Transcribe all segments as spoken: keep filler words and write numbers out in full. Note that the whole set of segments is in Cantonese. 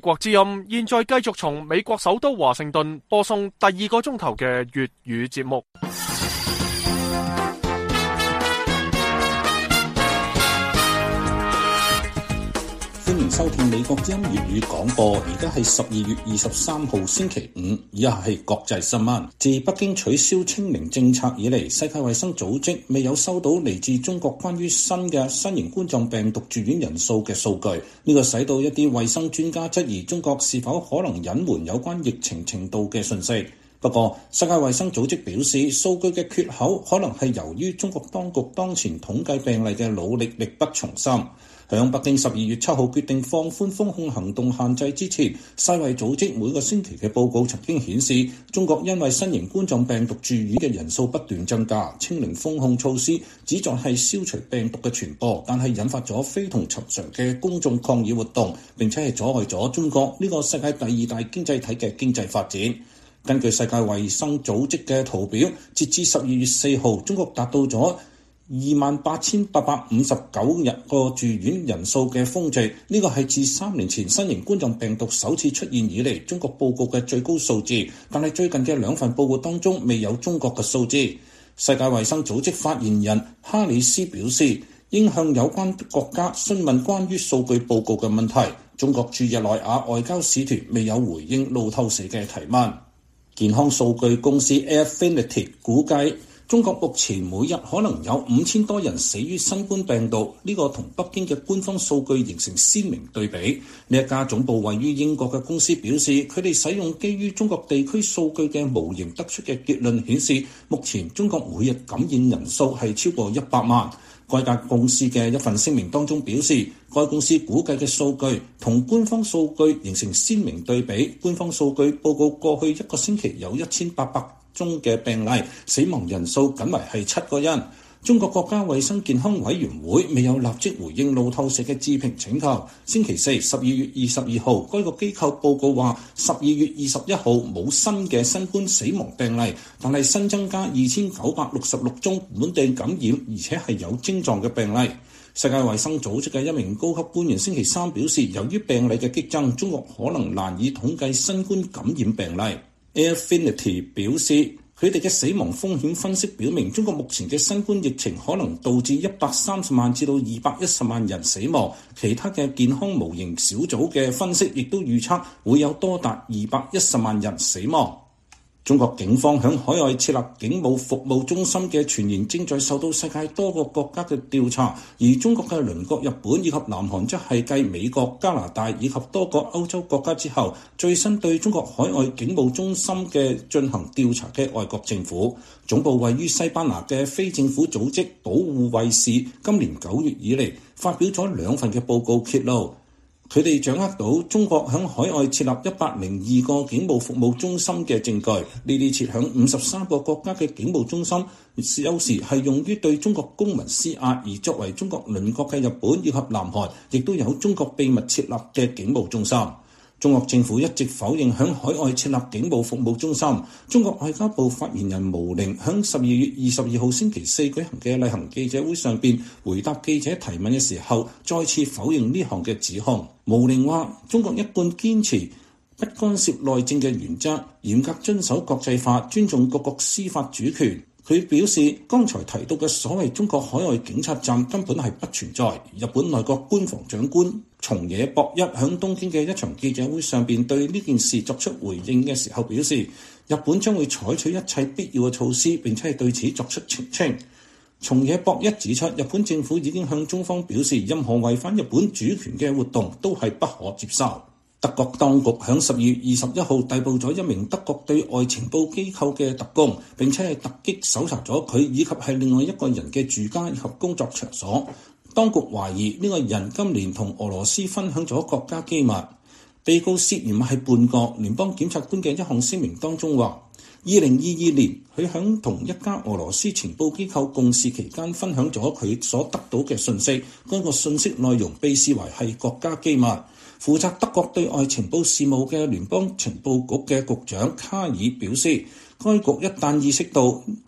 國之音現在繼續從美國首都華盛頓播送第二個鐘頭嘅粵語節目。 歡迎收聽美國之音粵語廣播，而家係十二月二十三號星期五，以下係國際新聞。自北京取消清零政策以嚟，世界衛生組織未有收到嚟自中國關於新嘅新型冠狀病毒住院人數嘅數據，呢個使到一啲衛生專家質疑中國是否可能隱瞞有關疫情程度嘅信息。不過，世界衛生組織表示，數據嘅缺口可能係由於中國當局當前統計病例嘅努力力不從心。響北京十二月七號決定放寬封控行動限制之前，世衛組織每個星期嘅報告曾經顯示，中國因為新型冠狀病毒住院嘅人數不斷增加，清零封控措施旨在係消除病毒嘅傳播，但係引發咗非同尋常嘅公眾抗議活動，並且係阻礙咗中國呢個世界第二大經濟體嘅經濟發展。根據世界衛生組織嘅圖表，截至十二月四號，中國達到咗二萬八千八百五十九日個住院人數嘅峰值，呢個係自三年前新型冠狀病毒首次出現以嚟中國報告嘅最高數字，但係最近嘅兩份報告當中未有中國嘅數字。世界衛生組織發言人哈里斯表示，應向有關國家詢問關於數據報告嘅問題。中國駐日內瓦外交使團未有回應路透社嘅提問。健康數據公司 Airfinity 估計，中國目前每日可能有五千多人死於新冠病毒，呢個同北京嘅官方數據形成鮮明對比。呢一家總部位於英國嘅公司表示，佢哋使用基於中國地區數據嘅模型得出嘅結論顯示，目前中國每日感染人數係超過一百萬。該家公司嘅一份聲明當中表示，該公司估計嘅數據同官方數據形成鮮明對比。官方數據報告過去一個星期有一千八百宗嘅病例，死亡人數僅為係七個人。中國國家衛生健康委員會未有立即回應路透社嘅置評請求。星期四，十二月二十二號，該個機構報告話，十二月二十一號冇新嘅新冠死亡病例，但係新增加二千九百六十六宗本地感染，而且係有症狀嘅病例。世界衛生組織嘅一名高級官員星期三表示，由於病例嘅激增，中國可能難以統計新冠感染病例。Airfinity 表示，佢哋嘅死亡風險分析表明，中國目前嘅新冠疫情可能導致一百三十萬至到二百一十萬人死亡。其他嘅健康模型小組嘅分析亦都預測會有多達二百一十萬人死亡。中國警方響海外設立警務服務中心嘅傳言正在受到世界多個國家嘅調查，而中國嘅鄰國日本以及南韓則係繼美國、加拿大以及多個歐洲國家之後，最新對中國海外警務中心嘅進行調查嘅外國政府。總部位於西班牙嘅非政府組織保護衛士今年九月以嚟發表咗兩份嘅報告揭露，佢哋掌握到中國響海外設立一百零二個警務服務中心嘅證據。呢啲設響五十三個國家嘅警務中心，有時係用於對中國公民施壓，而作為中國鄰國嘅日本以及南韓，亦都有中國秘密設立嘅警務中心。中國政府一直否認響海外設立警務服務中心。中國外交部發言人毛寧響十二月二十二號星期四舉行嘅例行記者會上邊回答記者提問嘅時候，再次否認呢項嘅指控。毛寧話：中國一貫堅持不干涉內政嘅原則，嚴格遵守國際法，尊重各國司法主權。佢表示，剛才提到嘅所謂中國海外警察站根本係不存在。日本內閣官房長官松野博一響東京嘅一場記者會上邊對呢件事作出回應嘅時候表示，日本將會採取一切必要嘅措施，並且係對此作出澄清。松野博一指出，日本政府已經向中方表示，任何違反日本主權嘅活動都係不可接受。德國當局響十二月二十一號逮捕咗一名德國對外情報機構嘅特工，並且係突擊搜查咗佢以及係另外一個人嘅住家以及工作場所。當局懷疑呢個人今年同俄羅斯分享咗國家機密。被告涉嫌係叛國。聯邦檢察官嘅一項聲明當中話，二零二二年佢響同一家俄羅斯情報機構共事期間分享咗佢所得到嘅信息，嗰個信息內容被視為係國家機密。負責德國對外情報事務嘅聯邦情報局嘅局長卡爾表示，該局一旦意識到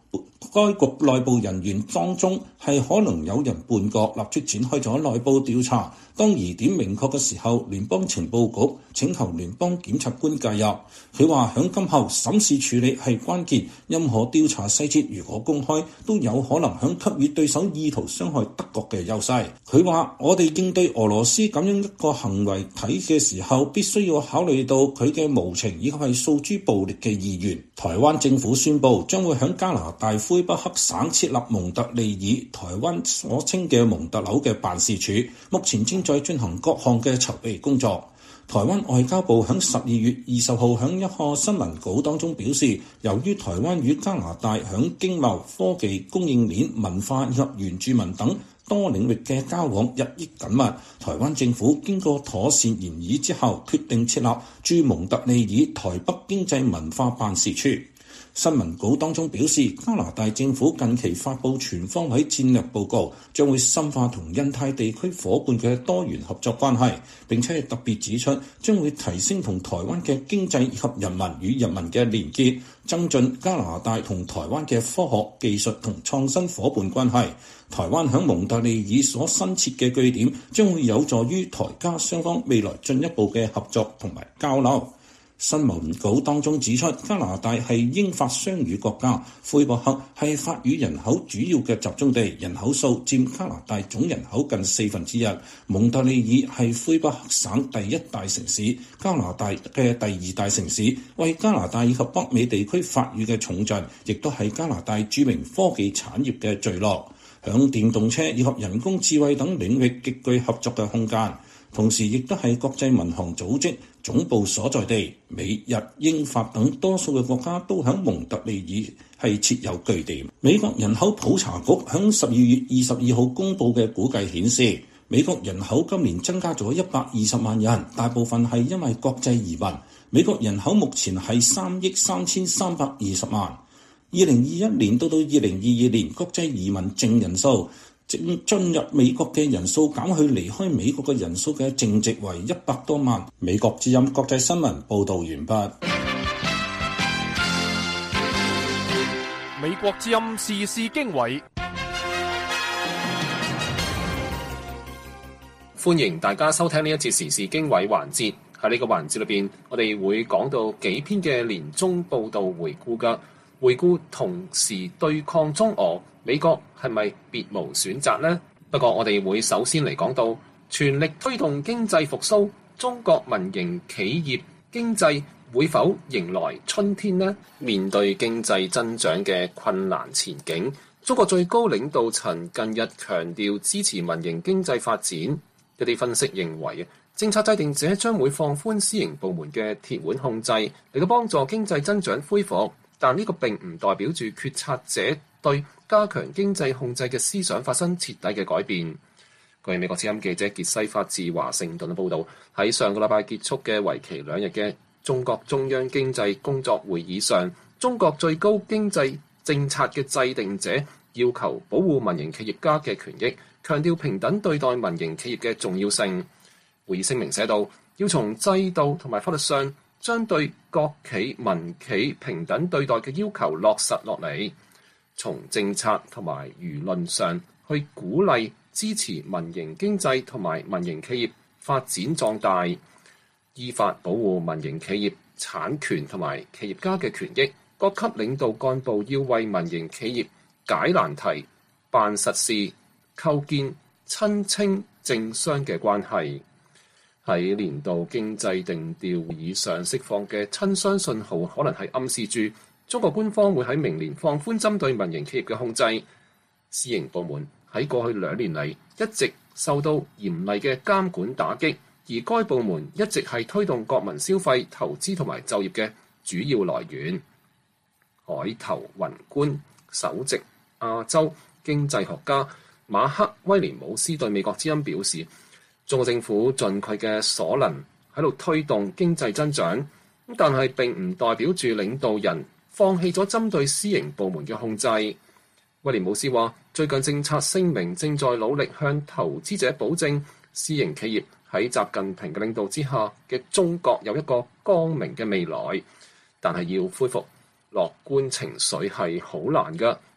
該局內部人員當中係可能有人叛國，立即展開咗內部調查。當疑點明確嘅時候，聯邦情報局請求聯邦檢察官介入。佢話響今後審視處理係關鍵，任何調查細節如果公開，都有可能響給予對手意圖傷害德國嘅優勢。佢話：我哋應對俄羅斯咁樣一個行為睇嘅時候，必須要考慮到佢嘅無情以及係訴諸暴力嘅意願。台灣政府宣布將會響加拿大魁北克省設立蒙特利爾台灣所稱嘅蒙特樓嘅辦事處，目前正在進行各項嘅籌備工作。台灣外交部喺十二月二十號喺一個新聞稿當中表示，由於台灣與加拿大喺經貿、科技、供應鏈、文化以及原住民等多領域嘅交往日益緊密，台灣政府經過妥善研議之後，決定設立駐蒙特利爾台北經濟文化辦事處。新聞稿當中表示，加拿大政府近期發布全方位戰略報告，將會深化同印太地區夥伴嘅多元合作關係，並且係特別指出將會提升同台灣嘅經濟以及人民與人民嘅連結，增進加拿大同台灣嘅科學技術同創新夥伴關係。台灣響蒙特利爾所新設嘅據點將會有助於台加雙方未來進一步嘅合作同埋交流。新聞稿當中指出，加拿大係英法雙語國家，魁北克係法語人口主要嘅集中地，人口數佔加拿大總人口近四分之一。蒙特利爾係魁北克省第一大城市，加拿大嘅第二大城市，為加拿大以及北美地區法語嘅重鎮，亦都係加拿大著名科技產業嘅聚落，響電動車以及人工智慧等領域極具合作嘅空間。同時亦都係國際民航組織總部所在地，美日英法等多數嘅國家都喺蒙特利爾係設有據點。美國人口普查局喺十二月二十二號公佈嘅估計顯示，美國人口今年增加咗一百二十萬人，大部分係因為國際移民。美國人口目前係三億三千三百二十萬。二零二一年到到二零二二年，國際移民淨人數正進入美國嘅人數減去離開美國嘅人數嘅淨值為一百多萬。美國之音國際新聞報導完畢。 美國之音時事經緯， 歡迎大家收聽呢一節時事經緯環節。喺呢個環節裏邊，我哋會講到幾篇嘅年終報導回顧㗎，回顧同時對抗中俄，美國係咪別無選擇呢？不過我哋會首先嚟講到全力推動經濟復甦，中國民營企業經濟會否迎來春天呢？面對經濟增長嘅困難前景，中國最高領導層近日強調支持民營經濟發展。一啲分析認為，政策制定者將會放寬私營部門嘅鐵腕控制，嚟到幫助經濟增長恢復。但呢個並唔代表住決策者對加強經濟控制嘅思想發生徹底嘅改變。據美國之音記者傑西發自華盛頓嘅報導，喺上個禮拜結束嘅為期兩日嘅中國中央經濟工作會議上，中國最高經濟政策嘅制定者要求保護民營企業家嘅權益，強調平等對待民營企業嘅重要性。會議聲明寫道，要從制度同埋法律上將對國企、民企平等對待嘅要求落實落嚟，從政策同埋輿論上去鼓勵支持民營經濟同埋民營企業發展壯大，依法保護民營企業產權同埋企業家嘅權益。各級領導幹部要為民營企業解難題、辦實事、構建親清政商嘅關係。喺年度經濟定調會議上釋放嘅親商信號，可能係暗示住中國官方會喺明年放寬針對民營企業嘅控制。私營部門喺過去兩年嚟一直受到嚴厲嘅監管打擊，而該部門一直係推動國民消費、投資同埋就業嘅主要來源。海頭雲觀首席亞洲經濟學家馬克威廉姆斯對美國之音表示，中國政府盡佢嘅所能喺度推動經濟增長，但係並唔代表住領導人放棄咗針對私營部門嘅控制。威廉姆斯話，最近政策聲明正在努力向投資者保證，私營企業喺習近平嘅領導之下嘅中國有一個光明嘅未來，但係要恢復樂觀情緒係好難㗎，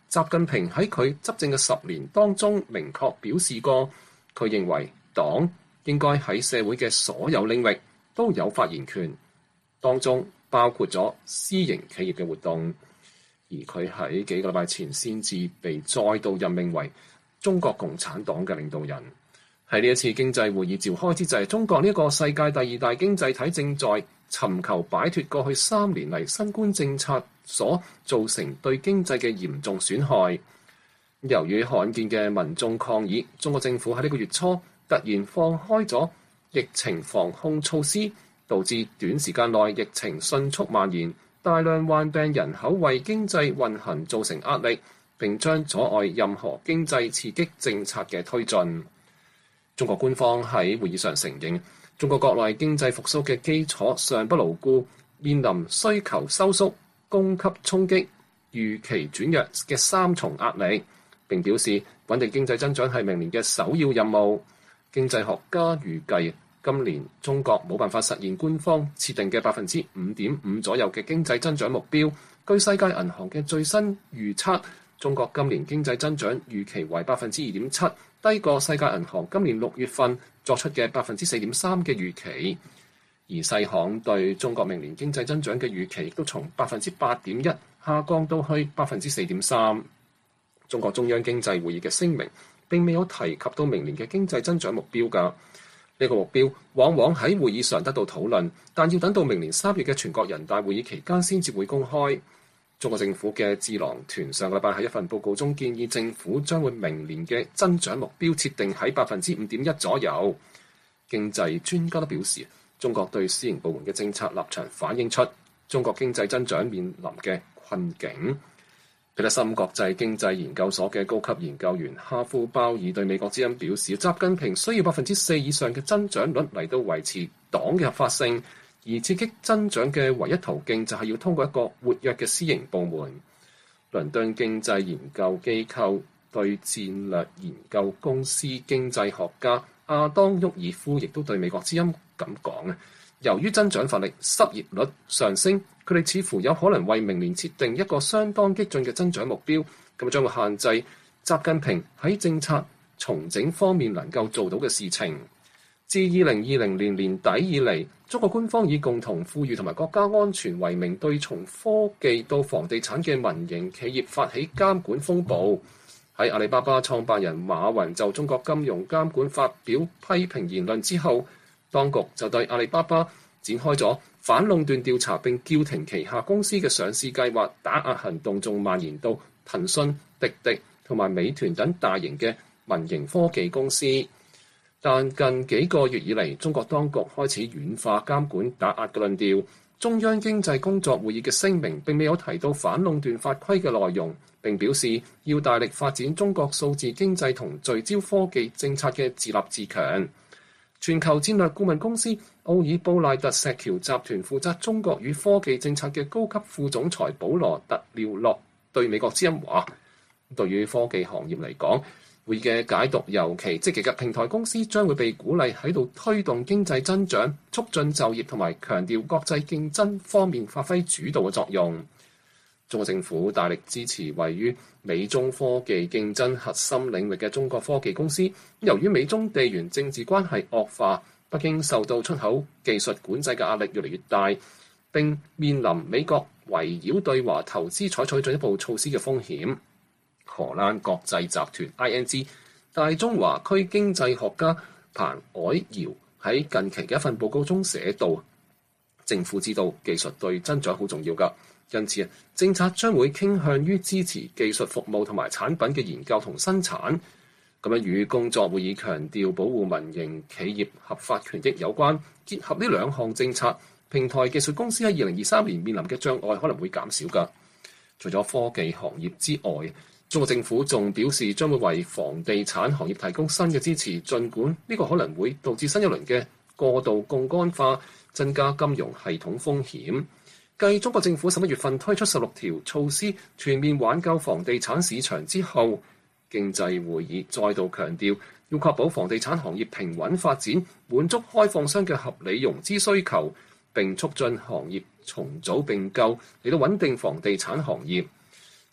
習近平喺佢執政嘅十年當中明確表示過，佢認為黨應該喺社會嘅所有領域都有發言權，當中包括咗私營企業嘅活動。而佢喺幾個禮拜前先至被再度任命為中國共產黨嘅領導人。喺呢一次經濟會議召開之際，中國呢個世界第二大經濟體正在尋求擺脫過去三年嚟新冠政策所造成對經濟嘅嚴重損害。由於罕見嘅民眾抗議，中國政府喺呢個月初突然放開咗疫情防控措施，導致短時間內疫情迅速蔓延，大量患病人口為經濟運行造成壓力，並將阻礙任何經濟刺激政策嘅推進。中國官方喺會議上承認，中國國內經濟復甦嘅基礎尚不牢固，面臨需求收縮、供給衝擊、預期轉弱嘅三重壓力。並表示穩定經濟增長係明年嘅首要任務。經濟學家預計，今年中國冇辦法實現官方設定嘅百分之五點五左右嘅經濟增長目標。據世界銀行嘅最新預測，中國今年經濟增長預期為百分之二點七，低過世界銀行今年六月份作出嘅百分之四點三嘅預期。而世行對中國明年經濟增長嘅預期亦都從百分之八點一下降到去百分之四點三。中國中央經濟會議嘅聲明並未有提及到明年嘅經濟增長目標㗎。呢個目標往往喺會議上得到討論，但要等到明年三月嘅全國人大會議期間先至會公開。中國政府嘅智囊團上個禮拜喺一份報告中建議政府將會明年嘅增長目標設定喺百分之五點一左右。經濟專家都表示，中國對私營部門嘅政策立場反映出中國經濟增長面臨嘅困境。彼得森國際經濟研究所嘅高級研究員哈夫鮑爾對美國之音表示，習近平需要百分之四以上嘅增長率嚟到維持黨嘅合法性，而刺激增長嘅唯一途徑就係要通過一個活躍嘅私營部門。倫敦經濟研究機構對戰略研究公司經濟學家亞當沃爾夫亦都對美國之音咁講啊，由於增長乏力、失業率上升，佢哋似乎有可能為明年設定一個相當激進嘅增長目標，咁將會限制習近平喺政策重整方面能夠做到嘅事情。自二零二零年年底以嚟，中國官方以共同富裕同埋國家安全為名，對從科技到房地產嘅民營企業發起監管風暴。喺阿里巴巴創辦人馬雲就中國金融監管發表批評言論之後，當局就對阿里巴巴展開咗反壟斷調查，並叫停旗下公司嘅上市計劃，打壓行動仲蔓延到騰訊、滴滴同埋美團等大型嘅民營科技公司。但近幾個月以嚟，中國當局開始軟化監管打壓嘅論調。中央經濟工作會議嘅聲明並未有提到反壟斷法規嘅內容，並表示要大力發展中國數字經濟同聚焦科技政策嘅自立自強。全球戰略顧問公司奧爾布賴特石橋集團負責中國與科技政策嘅高級副總裁保羅特廖洛對美國之音話，對於科技行業嚟講，會議嘅解讀尤其積極嘅平台公司將會被鼓勵喺度推動經濟增長、促進就業同埋強調國際競爭方面發揮主導嘅作用。中國政府大力支持位於美中科技競爭核心領域嘅中國科技公司。由於美中地緣政治關係惡化，北京受到出口技術管制嘅壓力越嚟越大，並面臨美國圍繞對華投資採取進一步措施嘅風險。荷蘭國際集團 I N G 大中華區經濟學家彭凱堯喺近期嘅一份報告中寫道，政府知道技術對增長好重要㗎，因此政策將會傾向於支持技術服務同埋產品嘅研究同生產。咁樣與工作會議強調保護民營企業合法權益有關。結合呢兩項政策，平台技術公司喺二零二三年面臨嘅障礙可能會減少㗎。除咗科技行業之外，中國政府仲表示將會為房地產行業提供新嘅支持，儘管呢個可能會導致新一輪嘅過度槓桿化，增加金融系統風險。繼中國政府十一月份推出十六條措施全面挽救房地產市場之後，經濟會議再度強調要確保房地產行業平穩發展，滿足開放商嘅合理融資需求，並促進行業重組並購，嚟到穩定房地產行業。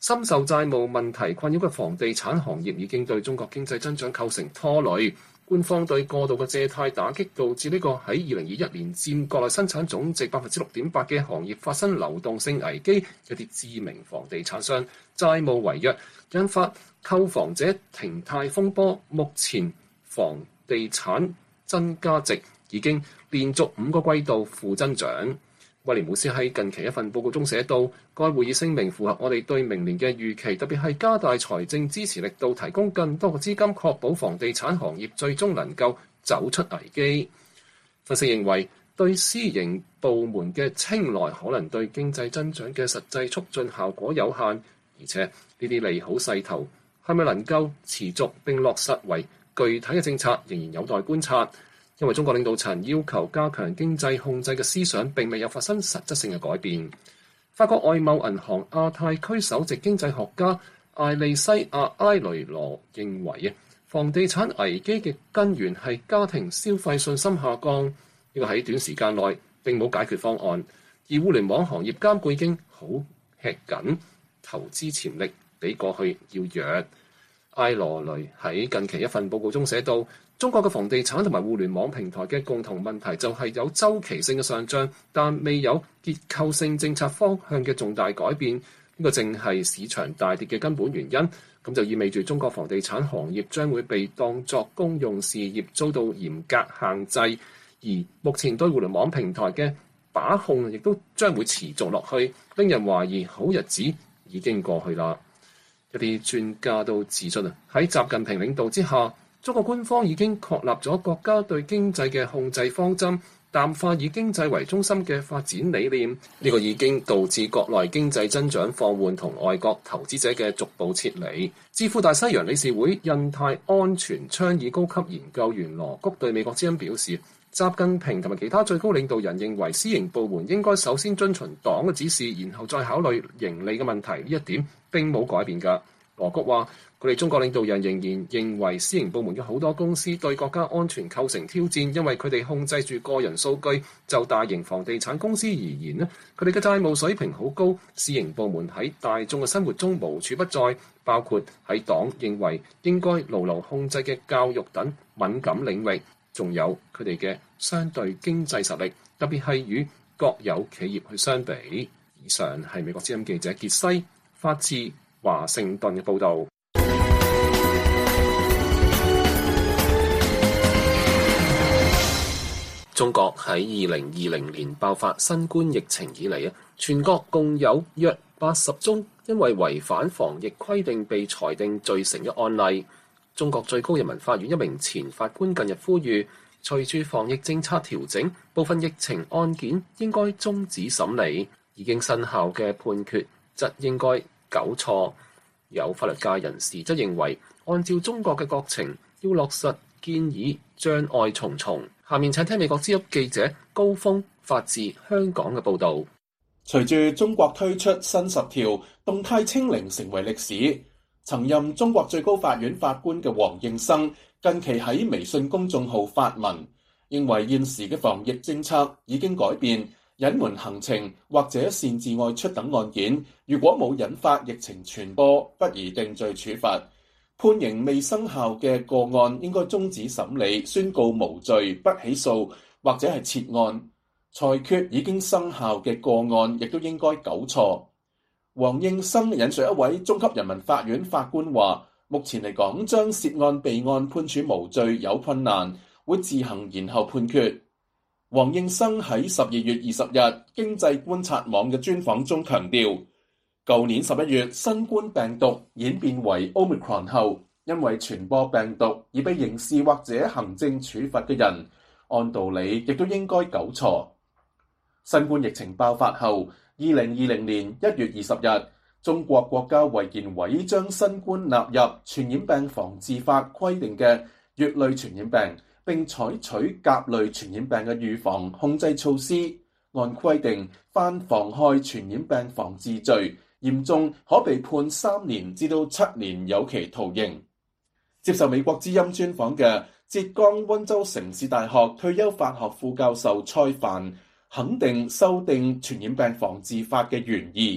深受債務問題困擾嘅房地產行業已經對中國經濟增長構成拖累。官方對過度嘅借貸打擊，導致呢個喺二零二一年佔國內生產總值百分之六點八嘅行業發生流動性危機，一啲知名房地產商債務違約，引發購房者停貸風波。目前房地產增加值已經連續五個季度負增長。威廉姆斯喺近期一份報告中寫到，該會議聲明符合我哋對明年嘅預期，特別係加大財政支持力度，提供更多嘅資金，確保房地產行業最終能夠走出危機。分析認為，對私營部門嘅青睞可能對經濟增長嘅實際促進效果有限，而且呢啲利好勢頭係咪能夠持續並落實為具體嘅政策，仍然有待觀察。因為中國領導層要求加強經濟控制嘅思想並未有發生實質性嘅改變。法國外貿銀行亞太區首席經濟學家艾利西亞埃雷羅認為，房地產危機嘅根源係家庭消費信心下降，呢個喺短時間內並冇解決方案。而互聯網行業監管已經好吃緊，投資潛力比過去要弱。埃羅雷喺近期一份報告中寫到，中國嘅房地產同埋互聯網平台嘅共同問題就係有周期性嘅上漲，但未有結構性政策方向嘅重大改變。呢個正係市場大跌嘅根本原因。咁就意味住中國房地產行業將會被當作公用事業遭到嚴格限制，而目前對互聯網平台嘅把控亦都將會持續落去，令人懷疑好日子已經過去啦。一啲專家都指出啊，喺習近平領導之下，中國官方已經確立咗國家對經濟嘅控制方針，淡化以經濟為中心嘅發展理念。呢、這個已經導致國內經濟增長放緩同外國投資者嘅逐步撤離。智庫大西洋理事會印太安全倡議高級研究員羅谷對美國之音表示，習近平同埋其他最高領導人認為私營部門應該首先遵循黨嘅指示，然後再考慮盈利嘅問題。呢一點並冇改變㗎。羅谷話，佢哋中國領導人仍然認為私營部門嘅好多公司對國家安全構成挑戰，因為佢哋控制住個人數據。就大型房地產公司而言咧，佢哋嘅債務水平好高，私營部門喺大眾嘅生活中無處不在，包括喺黨認為應該牢牢控制嘅教育等敏感領域，仲有佢哋嘅相對經濟實力，特別係與國有企業去相比。以上係美國之音記者傑西發自華盛頓嘅報導。中國喺二零二零年爆發新冠疫情以嚟啊，全國共有約八十宗因為違反防疫規定被裁定罪成嘅案例。中國最高人民法院一名前法官近日呼籲，隨住防疫政策調整，部分疫情案件應該終止審理，已經生效嘅判決則應該糾錯。有法律界人士則認為，按照中國嘅國情，要落實建議障礙重重。下面請聽美國之音記者高峰發自香港嘅報導。 隨住中國推出新十條，動態清零成為歷史。曾任中國最高法院法官嘅黃應生近期喺微信公眾號發文，認為現時嘅防疫政策已經改變，隱瞞行程或者擅自外出等案件，如果冇引發疫情傳播，不宜定罪處罰。判刑未生效嘅個案應該終止審理，宣告無罪，不起訴或者係撤案。裁決已經生效嘅個案亦都應該糾錯。黃應生引述一位中級人民法院法官話，目前嚟講，將涉案備案判處無罪有困難，會自行延後判決。黃應生喺十二月二十日經濟觀察網嘅專訪中強調，舊年十一月新冠病毒演變為 Omicron 後，因為傳播病毒而被刑事或者行政處罰嘅人，按道理亦都應該糾錯。新冠疫情爆發後，二零二零年一月二十日，中國國家衛健委將新冠納入傳染病防治法規定嘅乙類傳染病，並採取甲類傳染病嘅預防控制措施，按規定犯妨害傳染病防治罪，嚴重可被判三年至到七年有期徒刑。接受美國之音專訪嘅浙江溫州城市大學退休法學副教授蔡帆肯定修訂傳染病防治法嘅原意，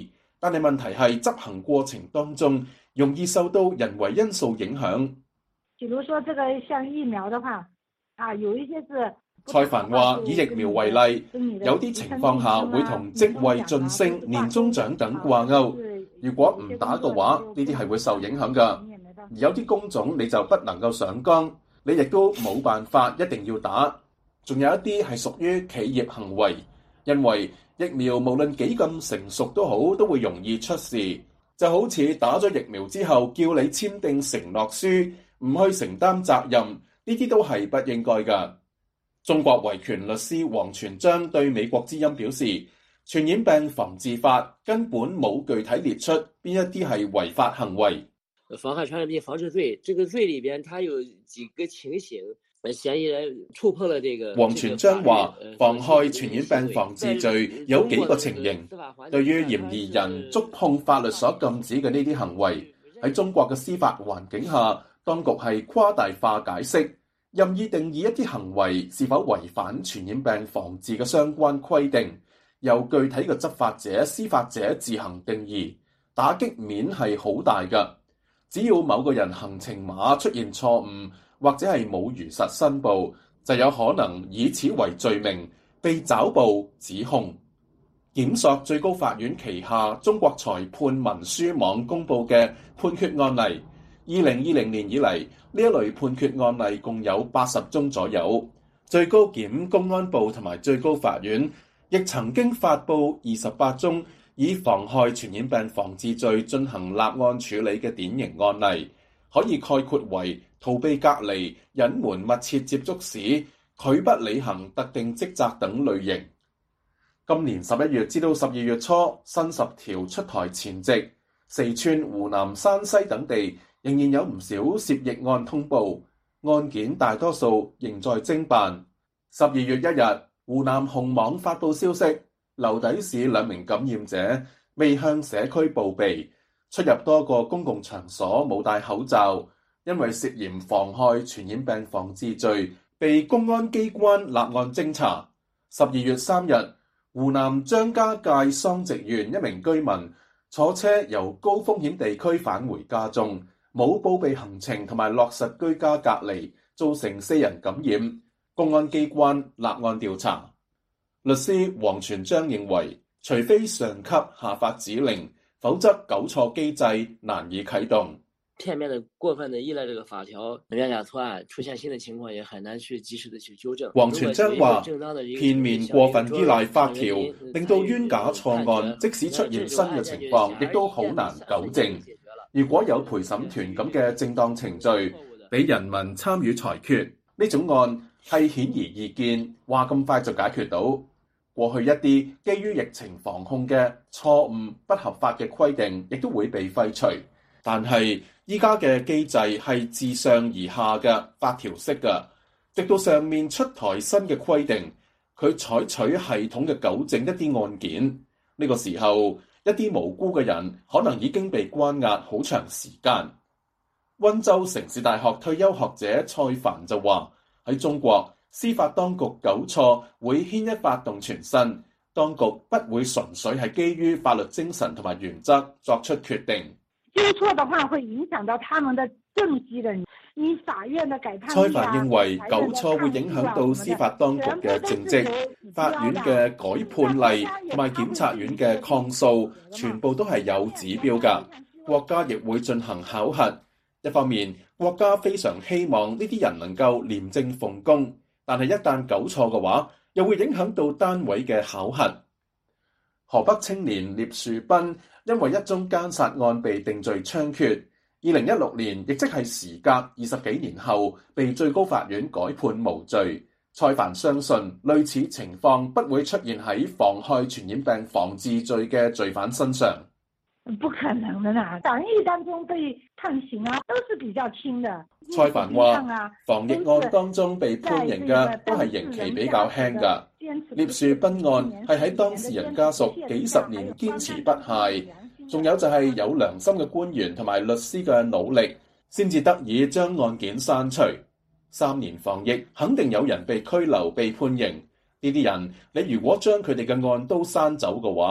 但係問題係執行過程當中容易受到人為因素影響。 比如說，這個像疫苗的話，啊，有一些是。 蔡帆話：以疫苗為例，有啲情況下會同職位晉升、年終獎等掛鈎。如果唔打嘅話，呢啲係會受影響㗎。而有啲工種你就不能夠上崗，你亦都冇辦法一定要打。仲有一啲係屬於企業行為，因為疫苗無論幾咁成熟都好，都會容易出事。就好似打咗疫苗之後叫你簽訂承諾書，唔去承擔責任，呢啲都係不應該㗎。中國維權律師王全璋對美國之音表示，傳染病防治法根本冇具體列出邊一啲係違法行為。 妨害傳染病防治罪，這個罪裏邊，它有幾個情形，嫌疑人觸碰了這個。 王全璋話，妨害傳染病防治罪有幾個情形，對於嫌疑人觸碰法律所禁止嘅呢啲行為，喺中國嘅司法環境下，當局係誇大化解釋，任意定義一啲行為是否違反傳染病防治嘅相關規定，由具體嘅執法者、司法者自行定義，打擊面係好大㗎。只要某個人行程碼出現錯誤，或者係冇如實申報，就有可能以此為罪名被抓捕指控。檢索最高法院旗下中國裁判文書網公佈嘅判決案例，二零二零年以嚟，呢一類判決案例共有八十宗左右。最高檢、公安部同埋最高法院亦曾經發布二十八宗以妨害傳染病防治罪進行立案處理嘅典型案例，可以概括為逃避隔離、隱瞞密切接觸史、拒不履行特定職責等類型。今年十一月至到十二月初，新十條出台前夕，四川、湖南、山西等地仍然有唔少涉疫案通報，案件大多數仍在偵辦。十二月一日，湖南紅網發布消息，留底市兩名感染者未向社區報備，出入多個公共場所冇戴口罩，因為涉嫌妨害傳染病防治罪，被公安機關立案偵查。十二月三日，湖南張家界桑植縣一名居民坐車由高風險地區返回家中，冇報備行程同埋落實居家隔離，造成四人感染。公安機關立案調查。律師王全璋認為，除非上級下發指令，否則糾錯機制難以啟動。 片面的、過分的依賴這個法條，冤假錯案，出現新的情況也很難去及時的去糾正。 王全璋話：片面過分依賴法條，令到冤假錯案，即使出現新嘅情況，亦都好難糾正。如果有陪審團咁嘅正當程序，俾人民參與裁決，呢種案係顯而易見，話咁快就解決到。過去一啲基於疫情防控嘅錯誤、不合法嘅規定，亦都會被廢除。但係依家嘅機制係自上而下嘅法條式嘅，直到上面出台新嘅規定，佢採取系統嘅糾正一啲案件。呢個時候，一啲無辜嘅人可能已經被關押好長時間。溫州城市大學退休學者蔡帆就話：喺中國，司法當局糾錯會牽一發動全身，當局不會純粹係基於法律精神同埋原則作出決定。 糾錯的話會影響到他們的政績的，你法院的改判。 蔡帆認為糾錯會影響到司法當局嘅政績，法院嘅改判例同埋檢察院嘅抗訴，全部都係有指標㗎。國家亦會進行考核。一方面，國家非常希望呢啲人能夠廉政奉公，但係一旦糾錯嘅話，又會影響到單位嘅考核。河北青年聶樹斌因為一宗姦殺案被定罪槍決，二零一六年亦即係時隔二十幾年後，被最高法院改判無罪。蔡帆相信類似情況不會出現喺妨害傳染病防治罪嘅罪犯身上。 不可能的啦，防疫當中被判刑啊，都是比較輕的。 蔡帆話：防疫案當中被判刑嘅都係刑期比較輕㗎。聶樹斌案係喺當事人家屬幾十年堅持不懈，仲有就係有良心嘅官員同埋律師嘅努力，先至得以將案件刪除。三年防疫，肯定有人被拘留、被判刑。呢啲人，你如果將佢哋嘅案都刪走嘅話，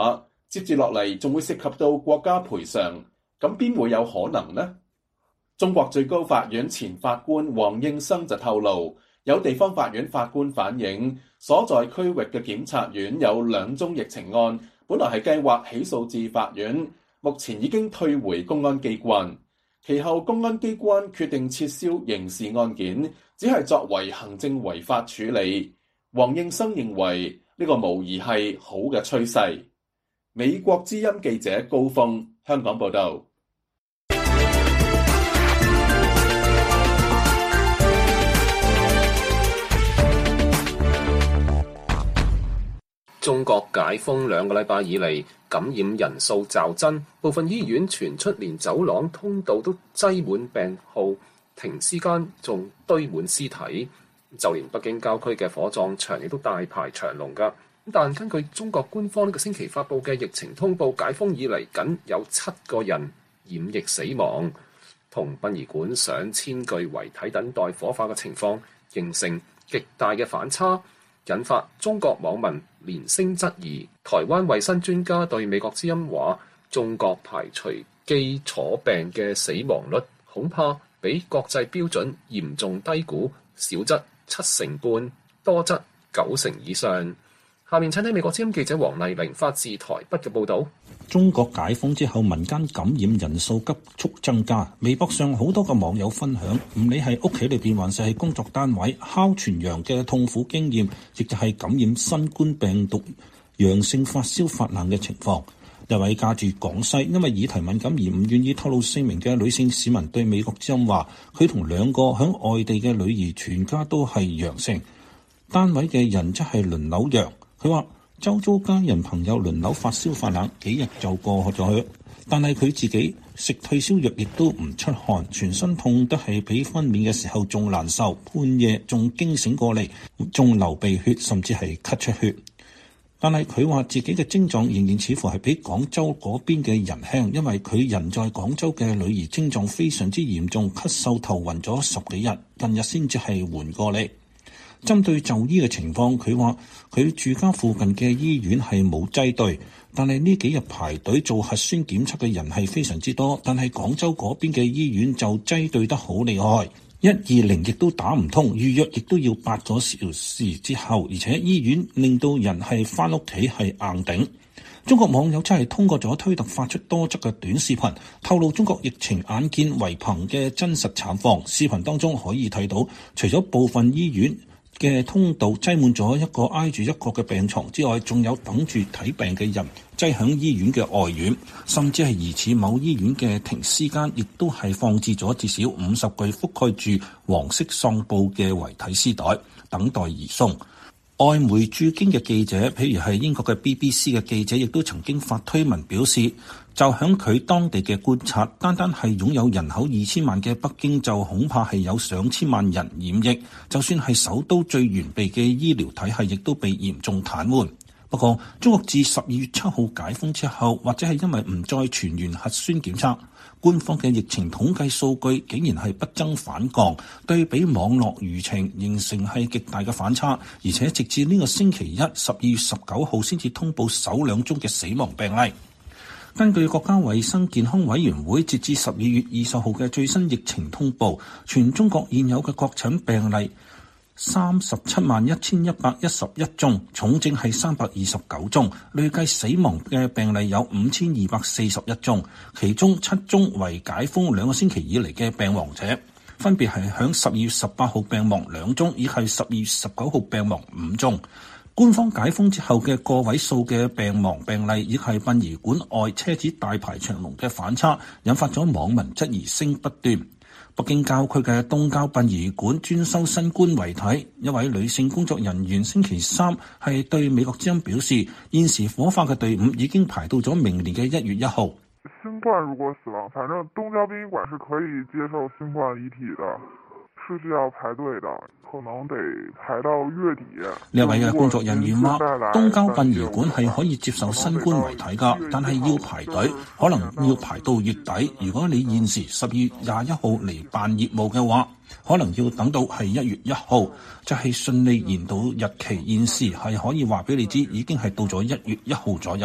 接住落嚟仲會涉及到國家賠償，咁邊會有可能呢？中國最高法院前法官黃應生就透露，有地方法院法官反映，所在區域嘅檢察院有兩宗疫情案，本來係計劃起訴至法院，目前已經退回公安機關。其後公安機關決定撤銷刑事案件，只係作為行政違法處理。黃應生認為呢個無疑係好嘅趨勢。美國之音記者高峰，香港報道。 中國解封兩個禮拜以嚟，感染人數驟增，部分醫院傳出連走廊通道都擠滿病號，停屍間仲堆滿屍體，就連北京郊區嘅火葬場亦都大排長龍㗎。但根據中國官方呢個星期發布嘅疫情通報，解封以嚟僅有七個人染疫死亡，同殯儀館上千具遺體等待火化嘅情況形成極大嘅反差，引發中國網民連聲質疑。台灣衛生專家對美國之音話，中國排除基礎病嘅死亡率恐怕比國際標準嚴重低估，少則七成半，多則九成以上。下面請聽美國之音記者黃麗玲發自台北嘅報導。 中國解封之後，民間感染人數急速增加。微博上好多個網友分享，唔理係屋企裏邊還是係工作單位哮全羊嘅痛苦經驗，亦就係感染新冠病毒陽性發燒發冷嘅情況。一位家住廣西，因為議題敏感而唔願意透露姓名嘅女性市民對美國之音話，佢同兩個響外地嘅女兒全家都係陽性，單位嘅人則係輪流陽。佢話周遭家人朋友輪流發燒發冷，幾日就過咗去，但係佢自己食退燒藥亦都唔出汗，全身痛得係比分娩嘅時候仲難受，半夜仲驚醒過嚟，仲流鼻血，甚至係咳出血。但係佢話自己嘅症狀仍然似乎係比廣州嗰邊嘅人輕，因為佢人在廣州嘅女兒症狀非常之嚴重，咳嗽頭暈咗十幾日，近日先至係緩過嚟。針對就醫嘅情況，佢話佢住家附近嘅醫院係冇擠隊，但係呢幾日排隊做核酸檢測嘅人係非常之多，但係廣州嗰邊嘅醫院就擠隊得好厲害，一二零亦都打唔通，預約亦都要八個小時之後，而且醫院令到人係返屋企係硬頂。中國網友真係通過咗推特發出多則嘅短視頻，透露中國疫情眼見為憑嘅真實慘況。視頻當中可以睇到，除咗部分醫院嘅通道擠滿咗一個挨住一個嘅病床之外，仲有等住睇病嘅人擠響醫院嘅外院，甚至係疑似某醫院嘅停屍間，亦都係放置咗至少五十具覆蓋住黃色喪布嘅遺體屍袋，等待移送。外媒駐京嘅記者，譬如係英國嘅 B B C 嘅記者，亦都曾經發推文表示，就響佢當地嘅觀察，單單係擁有人口二千萬嘅北京，就恐怕係有上千萬人染疫。就算係首都最完備嘅醫療體系，亦都被嚴重癱瘓。不過，中國自十二月七號解封之後，或者係因為唔再全員核酸檢測，官方嘅疫情統計數據竟然係不增反降，對比網絡輿情形成係極大嘅反差。而且直至呢個星期一，十二月十九號先至通報首兩宗嘅死亡病例。根據國家衛生健康委員會截至十二月二十號嘅最新疫情通報，全中國現有嘅確診病例三十七萬一千一百一十一宗，重症係三百二十九宗，累計死亡嘅病例有五千二百四十一宗，其中七宗為解封兩個星期以嚟嘅病亡者，分別係響十二月十八號病亡兩宗，以及十二月十九號病亡五宗。官方解封之後嘅個位數嘅病亡病例，亦係殯儀館外車子大排長龍嘅反差，引發咗網民質疑聲不斷。北京郊區嘅東郊殯儀館專收新冠遺體，一位女性工作人員星期三係對美國之音表示，現時火化嘅隊伍已經排到咗明年嘅一月一號。 新冠如果死亡，反正東郊殯儀館是可以接受新冠遺體的，是需要排隊的，可能得排到月底。 呢位嘅工作人員話，東郊殯儀館係可以接受新冠遺體噶，但係要排隊，可能要排到月底。如果你現時十二月廿一號嚟辦業務嘅話，可能要等到係一月一號，就係順利延到日期。現時係可以話俾你知，已經係到咗一月一號左右。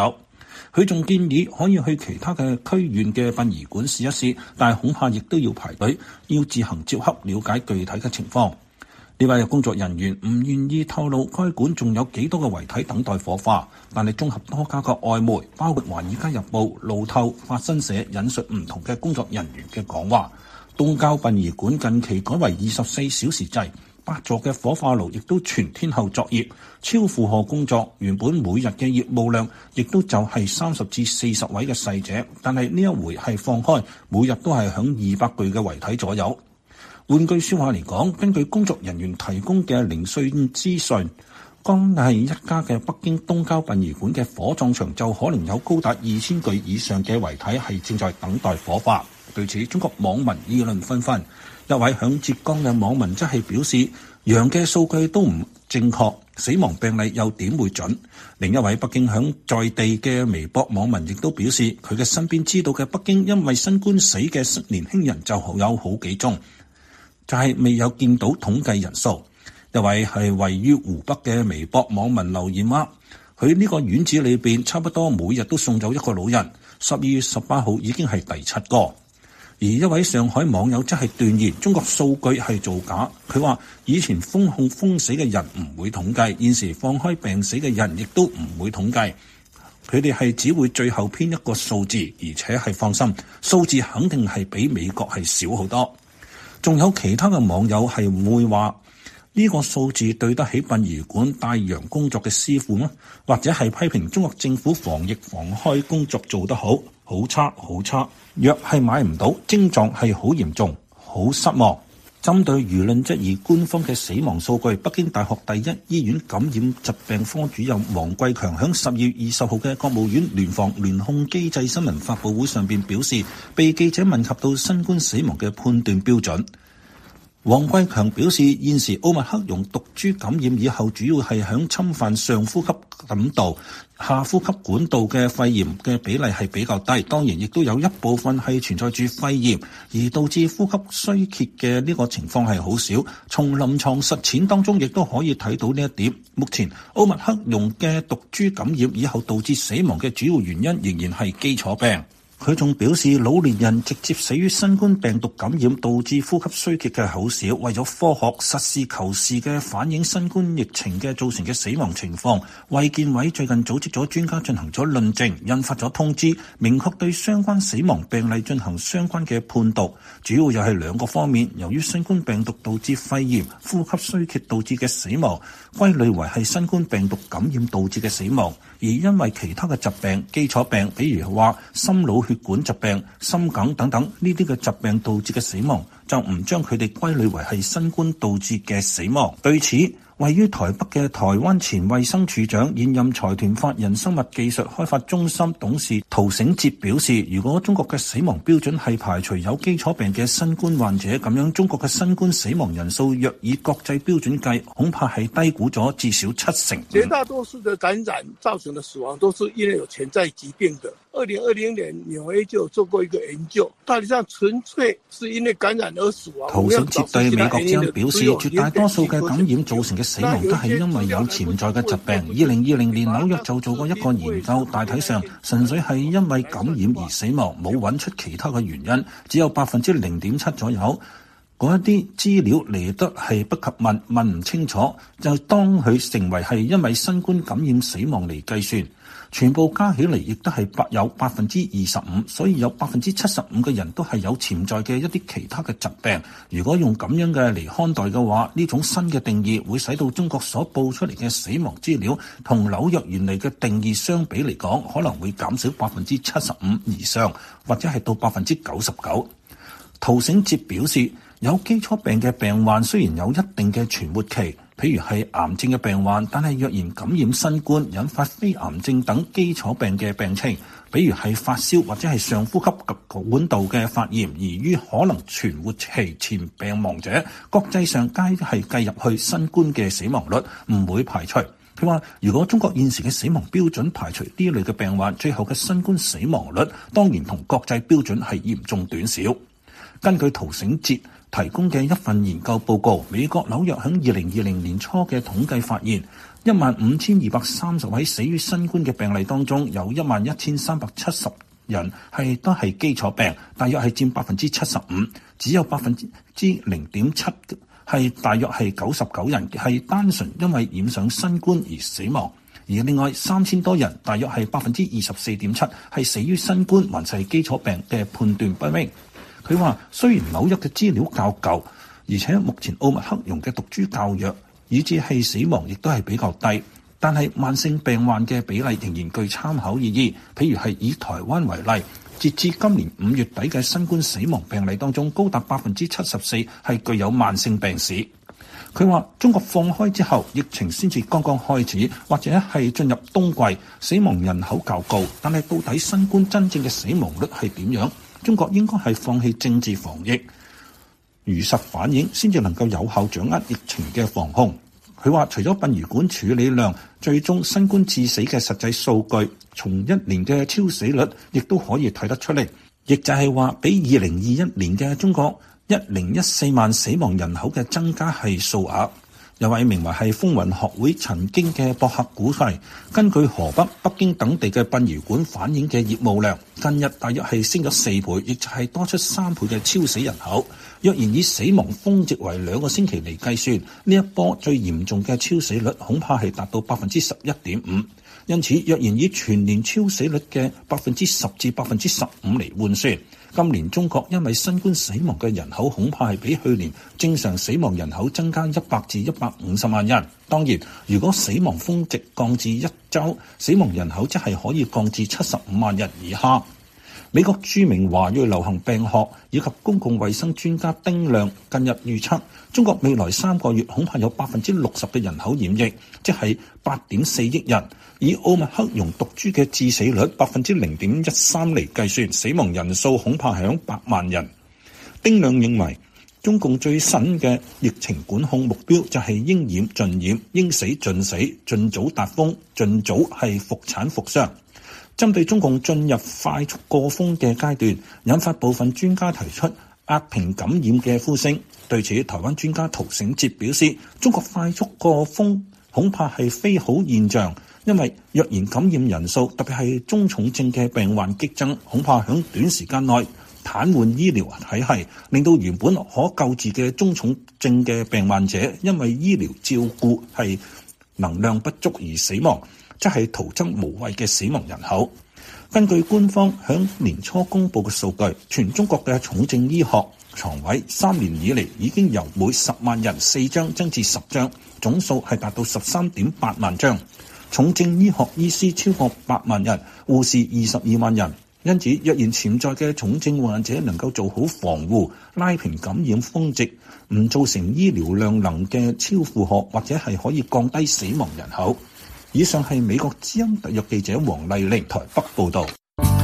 佢仲建議可以去其他嘅區縣嘅殯儀館試一試，但係恐怕亦都要排隊，要自行接洽了解具體嘅情況。呢位工作人員唔願意透露該館仲有幾多個遺體等待火化，但係綜合多家嘅外媒，包括《華爾街日報》、路透、法新社引述唔同嘅工作人員嘅講話，東郊殯儀館近期改為二十四小時制，八座嘅火化爐亦都全天候作業，超負荷工作。原本每日嘅業務量亦都就係三十至四十位嘅逝者，但係呢一回係放開，每日都係響二百具嘅遺體左右。換句説話嚟講，根據工作人員提供嘅零碎資訊，光係一家嘅北京東郊殯儀館嘅火葬場就可能有高達二千具以上嘅遺體係正在等待火化。對此，中國網民議論紛紛。一位響浙江嘅網民則係表示，陽嘅數據都唔正確，死亡病例又點會準？另一位北京響在地嘅微博網民亦都表示，佢嘅身邊知道嘅北京因為新冠死嘅年輕人就有好幾宗，就係未有見到統計人數。一位係位於湖北嘅微博網民留言話，佢呢個院子裏邊差不多每日都送走一個老人，十二月十八號已經係第七個。而一位上海網友則係斷言中國數據係造假，佢話以前封控封死嘅人唔會統計，現時放開病死嘅人亦都唔會統計，佢哋係只會最後編一個數字，而且係放心，數字肯定係比美國係少好多。仲有其他嘅網友係會話呢個數字對得起殯儀館帶陽工作嘅師傅嗎？或者係批評中國政府防疫防開工作做得好，好差好差，藥係買唔到，症狀係好嚴重，好失望。針對輿論質疑官方嘅死亡數據，北京大學第一醫院感染疾病科主任王貴強喺十二月二十號嘅國務院聯防聯控機制新聞發佈會上邊表示，被記者問及到新冠死亡嘅判斷標準。王貴強表示，現時奧密克戎毒株感染以後，主要係響侵犯上呼吸管道、下呼吸管道嘅肺炎嘅比例係比較低，當然亦都有一部分係存在住肺炎，而導致呼吸衰竭嘅呢個情況係好少。從臨床實踐當中亦都可以睇到呢一點。目前奧密克戎嘅毒株感染以後導致死亡嘅主要原因仍然係基礎病。佢仲表示，老年人直接死於新冠病毒感染導致呼吸衰竭嘅好少。為咗科學實事求是嘅反映新冠疫情嘅造成嘅死亡情況，衛健委最近組織咗專家進行咗論證，印發咗通知，明確對相關死亡病例進行相關嘅判讀。主要又係兩個方面，由於新冠病毒導致肺炎、呼吸衰竭導致嘅死亡，歸類為係新冠病毒感染導致嘅死亡。而因為其他嘅疾病、基礎病，比如話心腦血管疾病、心梗等等呢啲嘅疾病導致嘅死亡，就唔將佢哋歸類為係新冠導致嘅死亡。對此，位於台北嘅台灣前衛生署長、現任財團法人生物技術開發中心董事陶醒哲表示，如果中國嘅死亡標準係排除有基礎病嘅新冠患者，咁樣中國嘅新冠死亡人數若以國際標準計，恐怕係低估咗至少七成。 絕大多數的感染造成的死亡都是因為有潛在疾病的。二零二零年紐約就有做過一個研究，大體上純粹是因為感染而死亡。 陶醒哲對美國之音表示，絕大多數嘅感染造成嘅死亡都係因為有潛在嘅疾病。二零二零年紐約就做過一個研究，大體上純粹係因為感染而死亡，冇揾出其他嘅原因，只有百分之零點七左右。嗰一啲資料嚟得係不及問，問唔清楚，就當佢成為係因為新冠感染死亡嚟計算，全部加起嚟亦都係百有百分之二十五，所以有百分之七十五嘅人都係有潛在嘅一啲其他嘅疾病。如果用咁樣嘅嚟看待嘅話，呢種新嘅定義會使到中國所報出嚟嘅死亡資料同紐約原嚟嘅定義相比嚟講，可能會減少百分之七十五以上，或者係到百分之九十九。陶醒哲表示，有基礎病嘅病患雖然有一定嘅存活期，譬如係癌症嘅病患，但係若然感染新冠引發非癌症等基礎病嘅病情，比如係發燒或者係上呼吸管道嘅發炎，而於可能存活期前病亡者，國際上皆係計入去新冠嘅死亡率，唔會排除。佢話，如果中國現時嘅死亡標準排除呢一類嘅病患，最後嘅新冠死亡率當然同國際標準係嚴重短少。根據陶醒哲提供嘅一份研究報告，美國紐約喺二零二零年初嘅統計發現， 一萬五千二百三十位死於新冠嘅病例當中，有一萬一千三百七十人係都係基礎病，大約係佔百分之七十五，只有百分之零點七係大約係九十九人係單純因為染上新冠而死亡。而另外三千多人，大約係百分之二十四點七，係死於新冠還是基礎病嘅判斷不明。佢話雖然紐約嘅資料較舊，而且目前奧密克戎嘅毒株較弱，以致係死亡亦都係比較低，但係慢性病患嘅比例仍然具參考意義。譬如係以台灣為例，截至今年五月底嘅新冠死亡病例當中，高達百分之七十四係具有慢性病史。佢話中國放開之後，疫情先至剛剛開始，或者係進入冬季，死亡人口較高，但係到底新冠真正嘅死亡率係點樣？中國應該係放棄政治防疫，如實反映先至能夠有效掌握疫情嘅防控。佢話除咗殯儀館處理量，最終新冠致死嘅實際數據，從一年嘅超死率亦都可以睇得出嚟，亦就係話比二零二一年嘅中國一零一四萬死亡人口嘅增加係數額。有位名為係風雲學會曾經嘅博客估計，根據河北、北京等地嘅殯儀館反映嘅業務量，近日大約係升咗四倍，亦就係多出三倍嘅超死人口。若然以死亡峰值為兩個星期嚟計算，呢一波最嚴重嘅超死率恐怕係達到百分之十一點五。因此，若然以全年超死率嘅百分之十至百分之十五嚟換算，今年中國因為新冠死亡嘅人口恐怕係比去年正常死亡人口增加一百至一百五十萬人。當然，如果死亡峰值降至一週，死亡人口即係可以降至七十五萬人以下。美國著名華裔流行病學以及公共衛生專家丁亮近日預測，中國未來三個月恐怕有百分之六十嘅人口染疫，即係八點四億人。以奧密克戎毒株嘅致死率百分之零點一三嚟計算，死亡人數恐怕係百萬人。丁亮認為，中共最新嘅疫情管控目標就係應染盡染，應死盡死，盡早達峰，盡早係復產復傷。針對中共進入快速過峰嘅階段，引發部分專家提出壓平感染嘅呼聲。對此，台灣專家陶醒哲表示，中國快速過峰恐怕係非好現象，因為若然感染人數，特別係中重症嘅病患激增，恐怕喺短時間內癱瘓醫療體系，令到原本可救治嘅中重症嘅病患者，因為醫療照顧係能量不足而死亡，即係徒增無謂嘅死亡人口。根據官方響年初公布嘅數據，全中國嘅重症醫學床位三年以嚟已經由每十萬人四張增至十張，總數係達到十三點八萬張。重症醫學醫師超過八萬人，護士二十二萬人。因此，若然潛在嘅重症患者能夠做好防護，拉平感染峰值，唔造成醫療量能嘅超負荷，或者係可以降低死亡人口。以上係美國之音特約記者黃麗玲台北報導。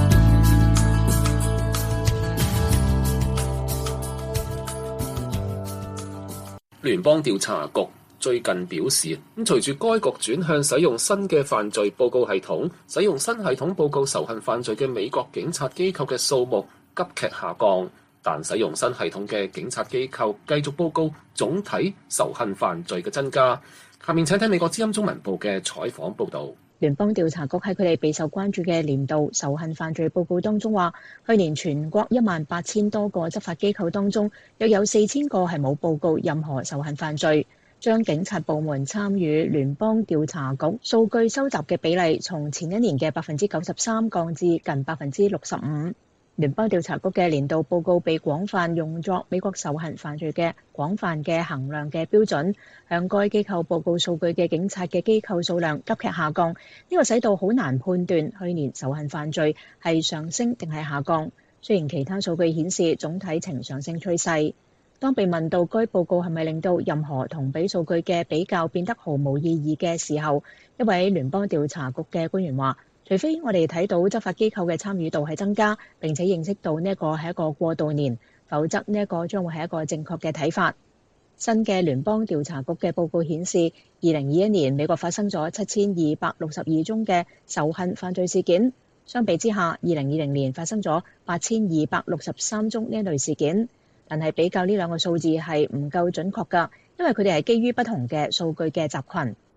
聯邦調查局最近表示，咁隨住該局轉向使用新嘅犯罪報告系統，使用新系統報告仇恨犯罪嘅美國警察機構嘅數目急劇下降，但使用新系統嘅警察機構繼續報告總體仇恨犯罪嘅增加。下面請聽美國之音中文部嘅採訪報導。 聯邦調查局喺佢哋備受關注嘅年度仇恨犯罪報告當中話，去年全國一萬八千多個執法機構當中，約有四千個係冇報告任何仇恨犯罪，將警察部門參與聯邦調查局數據收集嘅比例從前一年嘅百分之九十三降至近百分之六十五。聯邦調查局嘅年度報告被廣泛用作美國仇恨犯罪嘅廣泛嘅衡量嘅標準，向該機構報告數據嘅警察嘅機構數量急劇下降，呢個使到好難判斷去年仇恨犯罪係上升定係下降。雖然其他數據顯示總體呈上升趨勢。當被問到該報告係咪令到任何同比數據嘅比較變得毫無意義嘅時候，一位聯邦調查局嘅官員話，除非我哋睇到執法機構嘅參與度係增加，並且認識到呢一個係一個過渡年，否則呢一個將會係一個正確嘅睇法。新嘅聯邦調查局嘅報告顯示，二零二一年美國發生咗七千二百六十二宗嘅仇恨犯罪事件，相比之下，二零二零年發生咗八千二百六十三宗呢一類事件。但係比較呢兩個數字係唔夠準確㗎，因為佢哋係基於不同嘅數據嘅集群。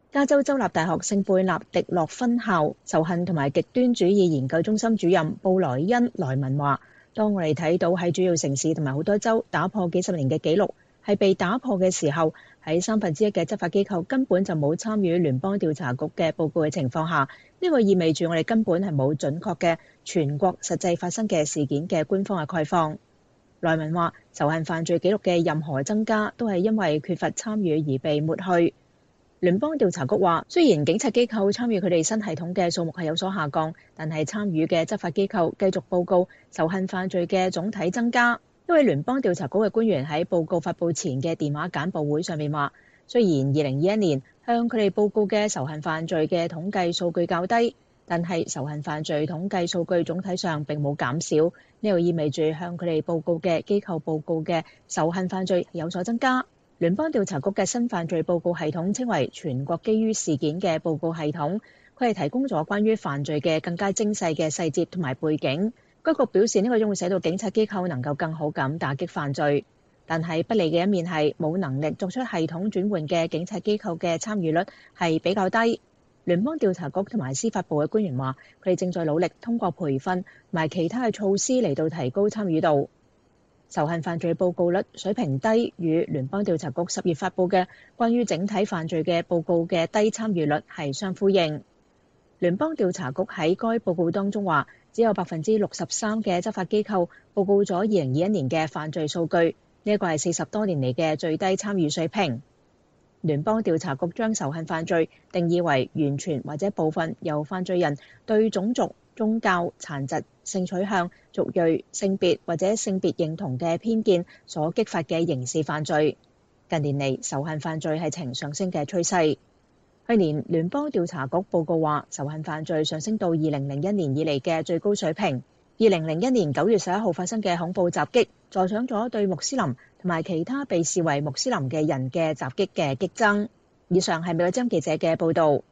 加州州立大學聖貝納迪諾分校仇恨同埋極端主義研究中心主任布萊恩萊文話，當我哋睇到喺主要城市同埋好多州打破幾十年嘅紀錄係被打破嘅時候，喺三分之一嘅執法機構根本就冇參與聯邦調查局嘅報告嘅情況下，呢個意味住我哋根本係冇準確嘅全國實際發生嘅事件嘅官方嘅概況。萊文話，仇恨犯罪記錄嘅任何增加都係因為缺乏參與而被抹去。聯邦調查局話，雖然警察機構參與佢哋新系統嘅數目係有所下降，但係參與嘅執法機構繼續報告仇恨犯罪嘅總體增加。一位聯邦調查局嘅官員喺報告發佈前嘅電話簡報會上面話，雖然二零二一年向佢哋報告嘅仇恨犯罪嘅統計數據較低，但係仇恨犯罪統計數據總體上並冇減少。呢個意味住向佢哋報告嘅機構報告嘅仇恨犯罪有所增加。聯邦調查局嘅新犯罪報告系統稱為全國基於事件嘅報告系統，佢係提供咗關於犯罪嘅更加精細嘅細節同埋背景。該局表示呢個將會使到警察機構能夠更好咁打擊犯罪，但係不利嘅一面係冇能力作出系統轉換嘅警察機構嘅參與率係比較低。聯邦調查局同埋司法部嘅官員話，佢哋正在努力通過培訓同埋其他嘅措施嚟到提高參與度。仇恨犯罪報告率水平低，與聯邦調查局十月發佈嘅關於整體犯罪嘅報告嘅低參與率係相呼應。聯邦調查局喺該報告當中話，只有百分之六十三嘅執法機構報告咗二零二一年嘅犯罪數據，呢一個係四十多年嚟嘅最低參與水平。聯邦調查局將仇恨犯罪定義為完全或者部分由犯罪人對種族、宗教、殘疾、性取向、族裔、性別或者性別認同嘅偏見所激發嘅刑事犯罪。近年嚟，仇恨犯罪係呈上升嘅趨勢。去年聯邦調查局報告話，仇恨犯罪上升到二零零一年以嚟嘅最高水平。二零零一年九月十一號發生嘅恐怖襲擊，助長咗對穆斯林同埋其他被視為穆斯林嘅人嘅襲擊嘅激增。以上係美國之音記者嘅報導。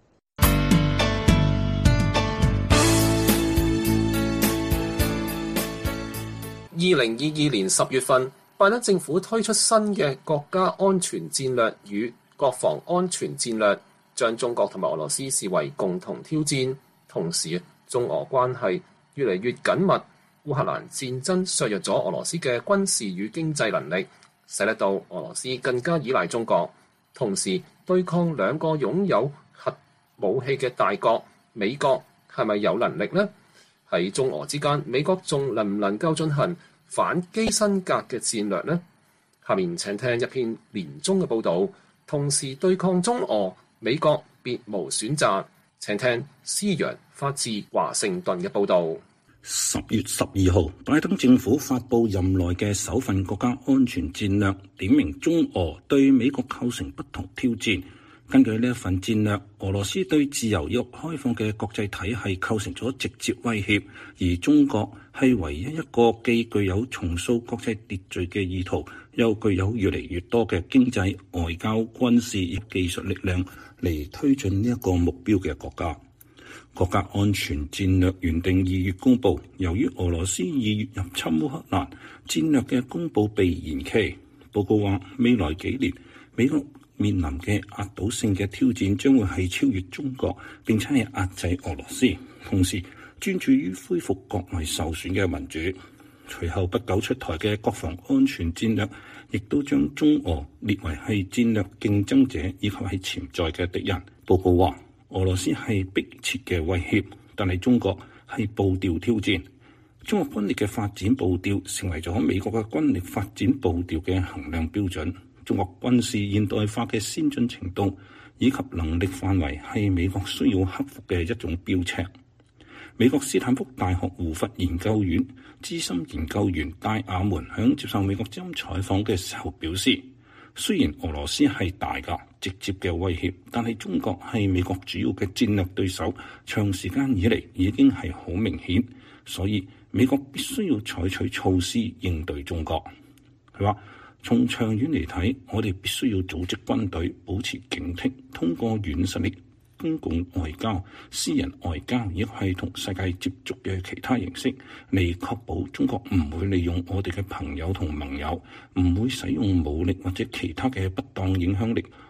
二零二二年十月份，拜登政府推出新嘅國家安全戰略與國防安全戰略，將中國同埋俄羅斯視為共同挑戰，同時中俄關係越嚟越緊密。烏克蘭戰爭削弱咗俄羅斯嘅軍事與經濟能力，使得到俄羅斯更加依賴中國。同時對抗兩個擁有核武器嘅大國，美國係咪有能力呢？喺中俄之間，美國仲能唔能夠進行反基辛格嘅戰略呢？下面請聽一篇年中嘅報導。同時對抗中俄，美國別無選擇。請聽思陽發自華盛頓嘅報導。 十月十二號，拜登政府發布任內嘅首份國家安全戰略，點明中俄對美國構成不同挑戰。根據呢一份戰略，俄羅斯對自由又開放嘅國際體系構成咗直接威脅，而中國係唯一一個既具有重塑國際秩序嘅意圖，又具有越嚟越多嘅經濟、外交、軍事與技術力量嚟推進呢一個目標嘅國家。國家安全戰略原定二月公佈，由於俄羅斯二月入侵烏克蘭，戰略嘅公佈被延期。報告話，未來幾年美國面臨嘅壓倒性嘅挑戰將會係超越中國，並且係壓制俄羅斯，同時專注於恢復國內受損嘅民主。隨後不久出台嘅國防安全戰略，亦都將中俄列為係戰略競爭者以及係潛在嘅敵人。報告話，俄羅斯係迫切嘅威脅，但係中國係步調挑戰。中國軍力嘅發展步調成為咗美國嘅軍力發展步調嘅衡量標準。中國軍事現代化嘅先進程度以及能力範圍係美國需要克服嘅一種標尺。美國斯坦福大學胡佛研究院資深研究員戴亞門響接受美國之音採訪嘅時候表示，雖然俄羅斯係大嘅直接嘅威脅，但係中國係美國主要嘅戰略對手，長時間以嚟已經係好明顯，所以美國必須要採取措施應對中國。佢話，從長遠嚟睇，我哋必須要組織軍隊，保持警惕，通過軟實力、公共外交、私人外交，亦係同世界接觸嘅其他形式，嚟確保中國唔會利用我哋嘅朋友同盟友，唔會使用武力或者其他嘅不當影響力，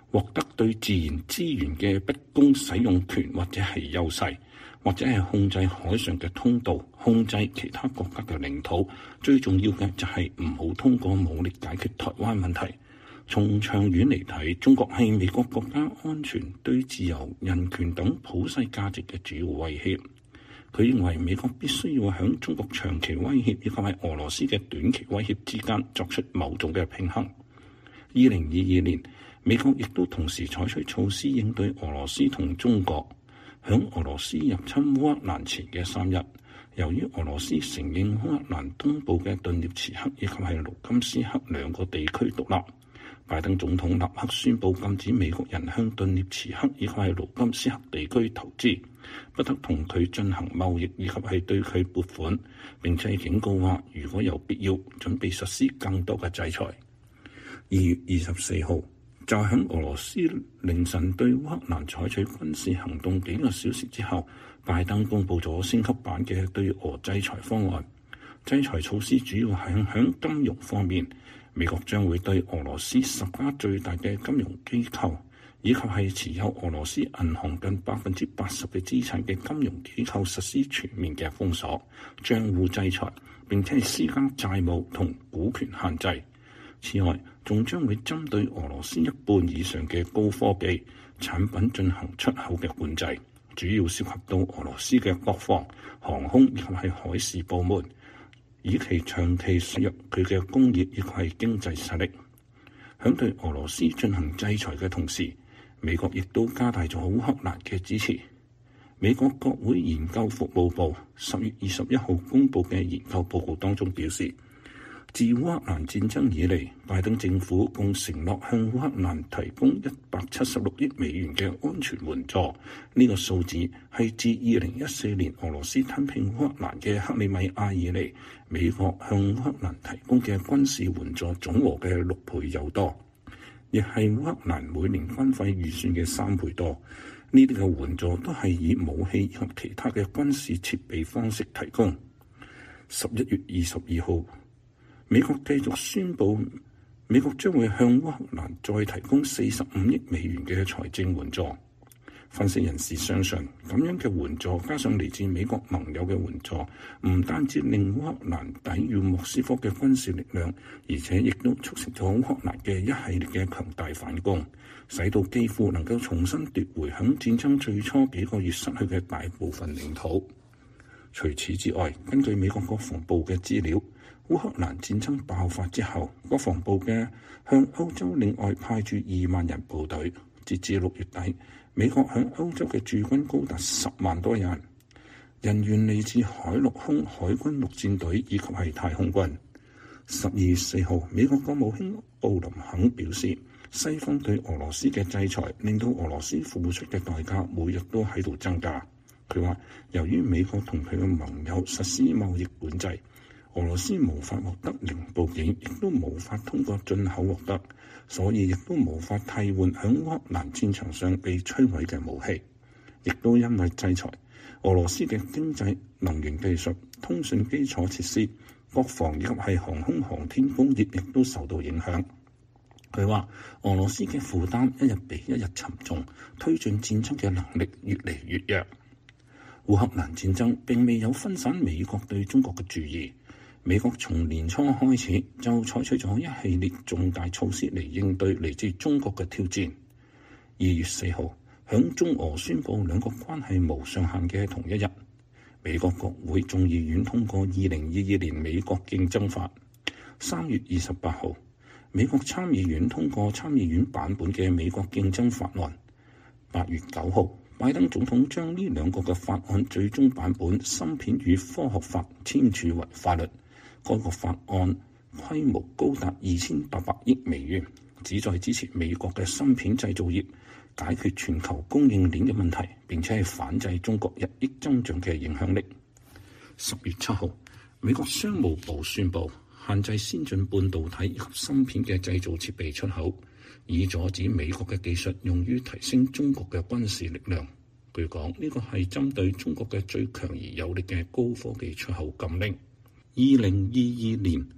獲得對自然資源嘅不公使用權或者係優勢，或者係控制海上嘅通道，控制其他國家嘅領土。最重要嘅就係唔好通過武力解決台灣問題。從長遠嚟睇，中國係美國國家安全、對自由、人權等普世價值嘅主要威脅。佢認為美國必須要喺中國長期威脅以及係俄羅斯嘅短期威脅之間作出某種嘅平衡。二零二二年，美國亦都同時採取措施應對俄羅斯同中國。響俄羅斯入侵烏克蘭前嘅三日，由於俄羅斯承認烏克蘭東部嘅頓涅茨克以及係盧甘斯克兩個地區獨立，拜登總統立刻宣布禁止美國人向頓涅茨克以及係盧甘斯克地區投資，不得同佢進行貿易以及係對佢撥款，並且警告話如果有必要，準備實施更多嘅制裁。二月二十四號，就喺俄羅斯凌晨對烏克蘭採取軍事行動幾個小時之後，拜登公布咗升級版嘅對俄制裁方案。制裁措施主要係響金融方面，美國將會對俄羅斯十家最大嘅金融機構，以及係持有俄羅斯銀行近百分之八十嘅資產嘅金融機構實施全面嘅封鎖、賬戶制裁，並且係施加債務同股權限制。此外，仲將會針對俄羅斯一半以上嘅高科技產品進行出口嘅管制，主要涉及到俄羅斯嘅國防、航空以及係海事部門，以其長期削弱佢嘅工業以及係經濟實力。響對俄羅斯進行制裁嘅同時，美國亦都加大咗烏克蘭嘅支持。美國國會研究服務部十月二十一號公布嘅研究報告當中表示，自烏克蘭戰爭以嚟，拜登政府共承諾向烏克蘭提供一百七十六億美元嘅安全援助。呢、這個數字係自二零一四年俄羅斯吞併烏克蘭嘅克里米亞以嚟，美國向烏克蘭提供嘅軍事援助總和嘅六倍有多，亦係烏克蘭每年軍費預算嘅三倍多。呢啲嘅援助都係以武器及其他嘅軍事設備方式提供。十一月二十二號，美國繼續宣布，美國將會向烏克蘭再提供四十五億美元嘅財政援助。分析人士相信，咁樣嘅援助加上嚟自美國盟友嘅援助，唔單止令烏克蘭抵禦莫斯科嘅軍事力量，而且亦都促成咗烏克蘭嘅一系列嘅強大反攻，使到基輔能夠重新奪回響戰爭最初幾個月失去嘅大部分領土。除此之外，根據美國國防部嘅資料，烏克蘭戰爭爆發之後，國防部嘅向歐洲另外派駐二萬人部隊。截至六月底，美國向歐洲嘅駐軍高達十萬多人，人員嚟自海陸空海軍陸戰隊以及係太空軍。十二月四號，美國國務卿布林肯表示，西方對俄羅斯嘅制裁令到俄羅斯付出嘅代價每日都喺度增加。佢話，由於美國同佢嘅盟友實施貿易管制，俄羅斯無法獲得零部件，亦都無法通過進口獲得，所以亦都無法替換響烏克蘭戰場上被摧毀嘅武器。亦都因為制裁，俄羅斯嘅經濟、能源技術、通訊基礎設施、國防以及係航空航天工業亦都受到影響。佢話，俄羅斯嘅負擔一日比一日沉重，推進戰爭嘅能力越嚟越弱。烏克蘭戰爭並未有分散美國對中國嘅注意。美國從年初開始就採取咗一系列重大措施嚟應對嚟自中國嘅挑戰。二月四號，響中俄宣布兩國關係無上限嘅同一日，美國國會眾議院通過二零二二年美國競爭法。三月二十八號，美國參議院通過參議院版本嘅美國競爭法案。八月九號，拜登總統將呢兩個嘅法案最終版本《芯片與科學法》簽署為法律。該個法案規模高達二千八百億美元，旨在支持美國嘅芯片製造業，解決全球供應鏈嘅問題，並且係反制中國日益增長嘅影響力。十月七號，美國商務部宣布限制先進半導體以及芯片嘅製造設備出口，以阻止美國嘅技術用於提升中國嘅軍事力量。據講，呢個係針對中國嘅最強而有力嘅高科技出口禁令。二零二二年，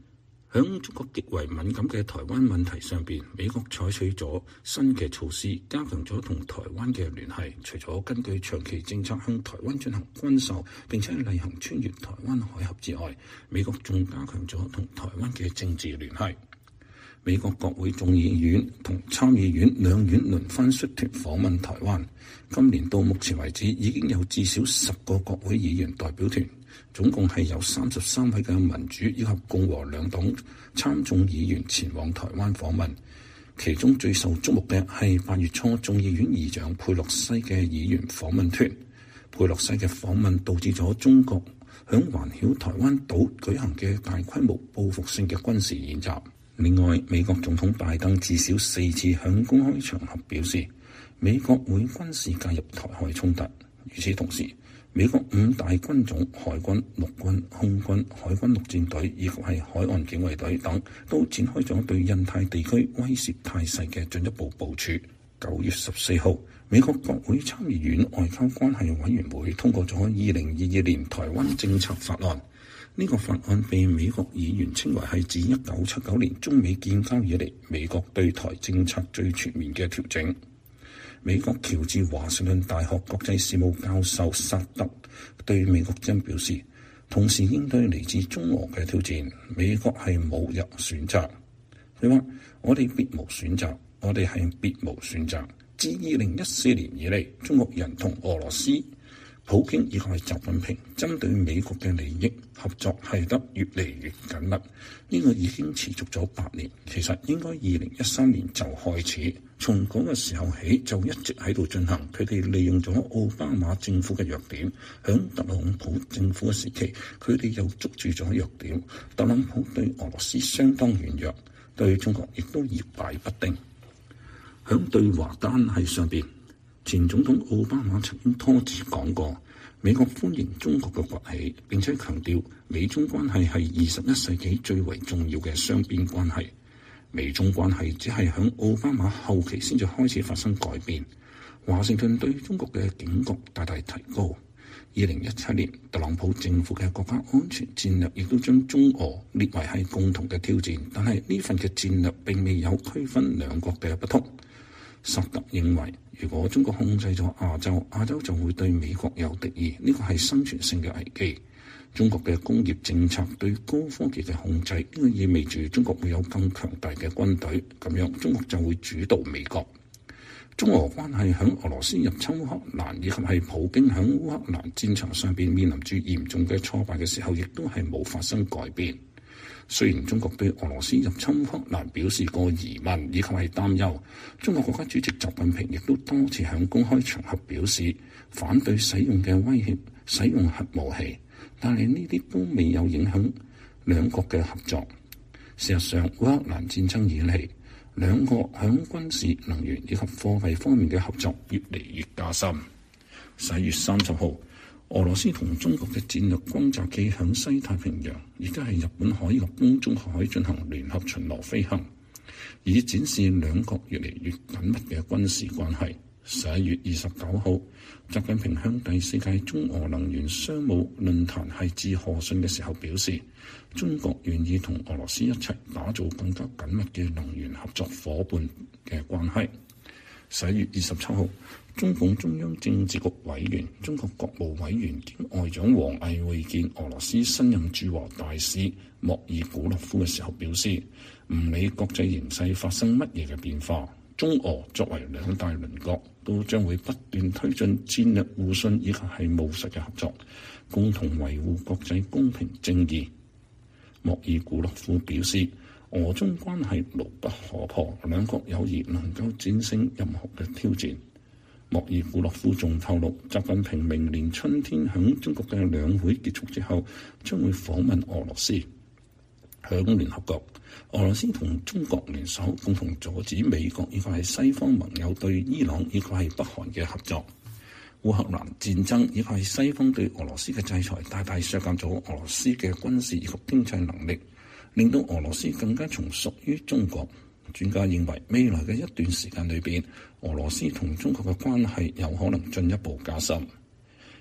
響中國極為敏感嘅台灣問題上邊，美國採取咗新嘅措施，加強咗同台灣嘅聯繫。除咗根據長期政策向台灣進行軍售並且例行穿越台灣海峽之外，美國仲加強咗同台灣嘅政治聯繫。美國國會眾議院同參議院兩院輪番率團訪問台灣。今年到目前為止，已經有至少十個國會議員代表團，總共係有三十三位嘅民主以及共和兩黨參眾議員前往台灣訪問。其中最受矚目嘅係八月初眾議院議長佩洛西嘅議員訪問團。佩洛西嘅訪問導致咗中國響環繞台灣島舉行嘅大規模報復性嘅軍事演習。另外，美國總統拜登至少四次響公開場合表示，美國會軍事介入台海衝突。與此同時，美國五大軍種海軍、陸軍、空軍、海軍陸戰隊以及係海岸警衛隊等，都展開咗對印太地區威懾態勢嘅進一步部署。九月十四號，美國國會參議院外交關係委員會通過咗二零二二年台灣政策法案。呢個法案被美國議員稱為係自一九七九年中美建交以嚟，美國對台政策最全面嘅調整。美國喬治華盛頓大學國際事務教授薩德對美國之音表示，同時應對嚟自中俄嘅挑戰，美國係冇入選擇。佢話：我哋別無選擇，我哋係別無選擇。自二零一四年以嚟，中國人同俄羅斯、普京以及習近平針對美國嘅利益合作係得越嚟越緊密，呢個已經持續咗八年。其實應該二零一三年就開始，從嗰個時候起就一直喺度進行。佢哋利用咗奧巴馬政府嘅弱點，響特朗普政府嘅時期，佢哋又捉住咗弱點。特朗普對俄羅斯相當軟弱，對中國亦都搖擺不定。響對華關係上邊，前總統奧巴馬曾經多次講過，美國歡迎中國嘅崛起，並且強調美中關係係二十一世紀最為重要嘅雙邊關係。美中關係只係響奧巴馬後期先至開始發生改變。華盛頓對中國嘅警覺大大提高。二零一七年，特朗普政府嘅國家安全戰略亦都將中俄列為係共同嘅挑戰，但係呢份嘅戰略並未有區分兩國嘅不同。薩特認為，如果中國控制咗亞洲，亞洲就會對美國有敵意，呢個係生存性嘅危機。中國嘅工業政策對高科技嘅控制，呢個意味住中國會有更強大嘅軍隊，咁樣中國就會主導美國。中俄關係響俄羅斯入侵烏克蘭以及係普京響烏克蘭戰場上邊面臨住嚴重嘅挫敗嘅時候，亦都係冇發生改變。雖然中國對俄羅斯入侵烏克蘭表示過疑問以及係擔憂，中國國家主席習近平亦都多次響公開場合表示反對使用嘅威脅使用核武器，但係呢啲都未有影響兩國嘅合作。事實上，烏克蘭戰爭以嚟，兩國響軍事、能源以及貨幣方面嘅合作越嚟越加深。十一月三十號，俄羅斯同中國嘅戰略轟炸機響西太平洋，亦都係日本海及東中海進行聯合巡邏飛行，以展示兩國越嚟越緊密嘅軍事關係。十一月二十九號，習近平向第四屆中俄能源商務論壇係致賀信嘅時候表示，中國願意同俄羅斯一齊打造更加緊密嘅能源合作夥伴嘅關係。十一月二十七號，中共中央政治局委員、中國國務委員兼外長王毅會見俄羅斯新任駐華大使莫爾古洛夫嘅時候表示，唔理國際形勢發生乜嘢嘅變化，中俄作為兩大鄰國，都將會不斷推進戰略互信以及係務實嘅合作，共同維護國際公平正義。莫爾古洛夫表示，俄中關係牢不可破，兩國友誼能夠戰勝任何嘅挑戰。莫爾古洛夫仲透露，習近平明年春天響中國嘅兩會結束之後，將會訪問俄羅斯。響聯合國，俄羅斯同中國聯手，共同阻止美國以及係西方盟友對伊朗以及係北韓嘅合作。烏克蘭戰爭以及係西方對俄羅斯嘅制裁，大大削減咗俄羅斯嘅軍事以及經濟能力，令到俄羅斯更加從屬於中國。專家認為，未來嘅一段時間裏邊，俄羅斯同中國嘅關係有可能進一步加深。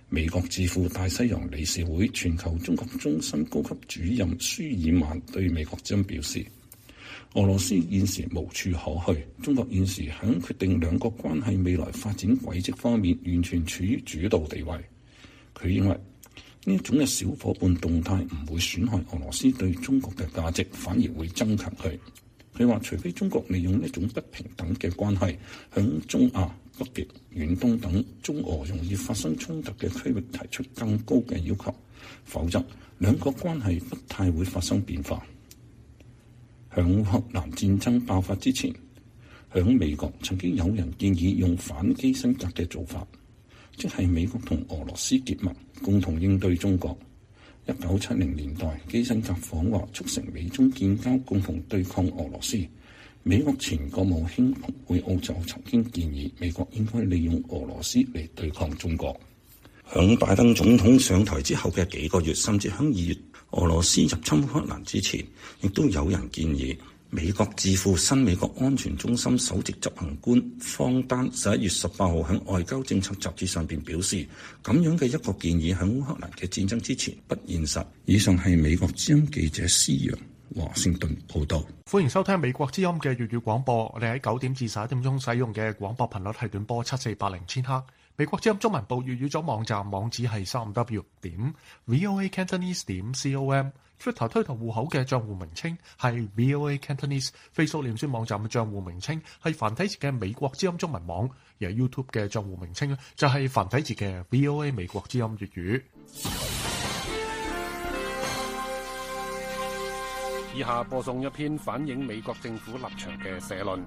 美國智庫大西洋理事會全球中國中心高級主任舒爾曼對美國之音表示，俄羅斯現時無處可去，中國現時喺決定兩國關係未來發展軌跡方面完全處於主導地位。佢認為呢一種嘅小夥伴動態唔會損害俄羅斯對中國嘅價值，反而會增強佢。佢話，除非中國利用呢種不平等嘅關係，向中亞、北極、遠東等中俄容易發生衝突嘅區域提出更高嘅要求，否則兩國關係不太會發生變化。響烏克蘭戰爭爆發之前，響美國曾經有人建議用反基辛格嘅做法，即係美國同俄羅斯結盟，共同應對中國。一九七零年代，基辛格訪華促成美中建交，共同對抗俄羅斯。美國前國務卿蓬佩奧就曾經建議美國應該利用俄羅斯嚟對抗中國。響拜登總統上台之後嘅幾個月，甚至響二月俄羅斯入侵烏克蘭之前，亦都有人建議美國智庫新美國安全中心首席執行官方丹十一月十八號喺外交政策雜誌上邊表示，咁樣嘅一個建議喺烏克蘭嘅戰爭之前不現實。以上係美國之音記者施陽華盛頓報道。 歡迎收聽美國之音嘅粵語廣播。我哋喺九點至十一點鐘使用嘅廣播頻率係短波七四八零千赫。美國之音中文部粵語組網站網址係三 w 點 voa cantonese 點 com。Twitter 推特戶口嘅賬戶名稱係 voa cantonese。Facebook 臉書網站嘅賬戶名稱係繁體字嘅美國之音中文網。而 YouTube 嘅賬戶名稱就係繁體字嘅 voa 美國之音粵語。以下播送一篇反映美國政府立場嘅社論。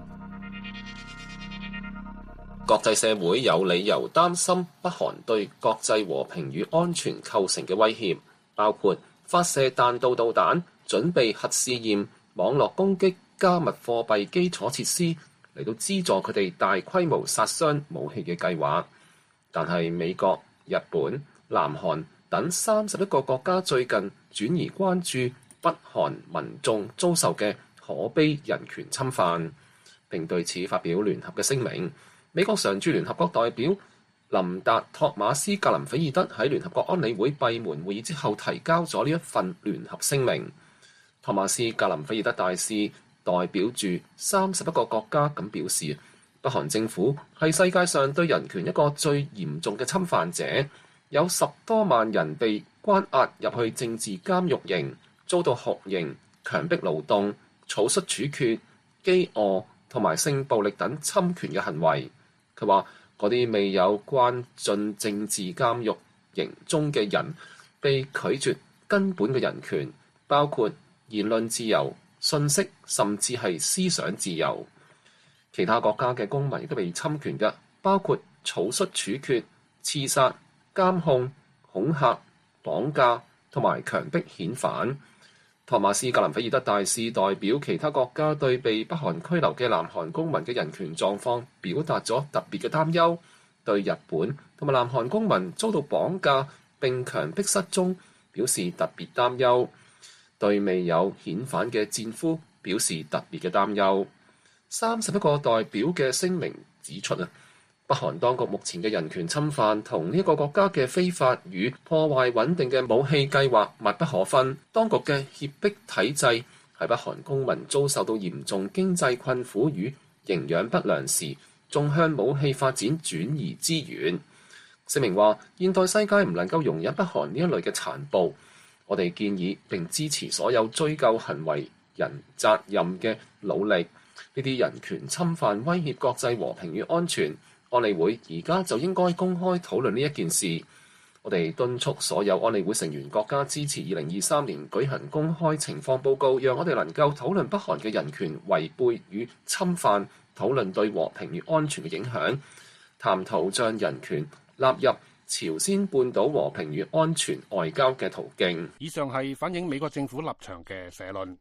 國際社會有理由擔心北韓對國際和平與安全構成嘅威脅，包括發射彈道導彈、準備核試驗、網絡攻擊、加密貨幣基礎設施嚟到資助佢哋大規模殺傷武器嘅計劃。但係美國、日本、南韓等三十一個國家最近轉移關注北韓民眾遭受嘅可悲人權侵犯，並對此發表聯合嘅聲明。美國常駐聯合國代表林達托馬斯格林菲爾德喺聯合國安理會閉門會議之後提交咗呢一份聯合聲明。托馬斯格林菲爾德大使代表住三十一個國家咁表示，北韓政府係世界上對人權一個最嚴重嘅侵犯者，有十多萬人被關押入去政治監獄營，遭到酷刑、強迫勞動、草率處決、飢餓同埋性暴力等侵權嘅行為。佢話嗰啲未有關進政治監獄營中嘅人被拒絕根本嘅人權，包括言論自由、信息甚至係思想自由。其他國家嘅公民亦都被侵權嘅，包括草率處決、刺殺、監控、恐嚇、綁架同埋強迫遣返。托馬斯格林菲爾德大使代表其他國家對被北韓拘留嘅南韓公民嘅人權狀況表達咗特別嘅擔憂，對日本同埋南韓公民遭到綁架並強迫失蹤表示特別擔憂，對未有遣返嘅戰俘表示特別嘅擔憂。三十一個代表嘅聲明指出啊，北韓當局目前嘅人權侵犯同呢一個國家嘅非法與破壞穩定嘅武器計劃密不可分。當局嘅脅迫體制喺北韓公民遭受到嚴重經濟困苦與營養不良時，仲向武器發展轉移資源。聲明話，現代世界唔能夠容忍北韓呢一類嘅殘暴。我哋建議並支持所有追究行為人責任嘅努力。呢啲人權侵犯威脅國際和平與安全。安理會而家就應該公開討論呢一件事。我哋敦促所有安理會成員國家支持二零二三年舉行公開情況報告，讓我哋能夠討論北韓嘅人權違背與侵犯，討論對和平與安全嘅影響，探討將人權納入朝鮮半島和平與安全外交嘅途徑。 以上係反映美國政府立場嘅社論。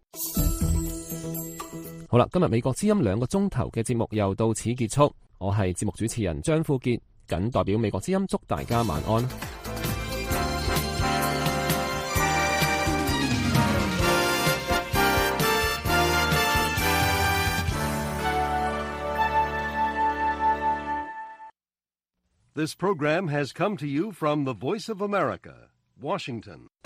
好啦，今日美國之音兩個鐘頭嘅節目又到此結束。我係節目主持人張富傑，謹代表美國之音祝大家晚安。 This program has come to you from the Voice of America, Washington.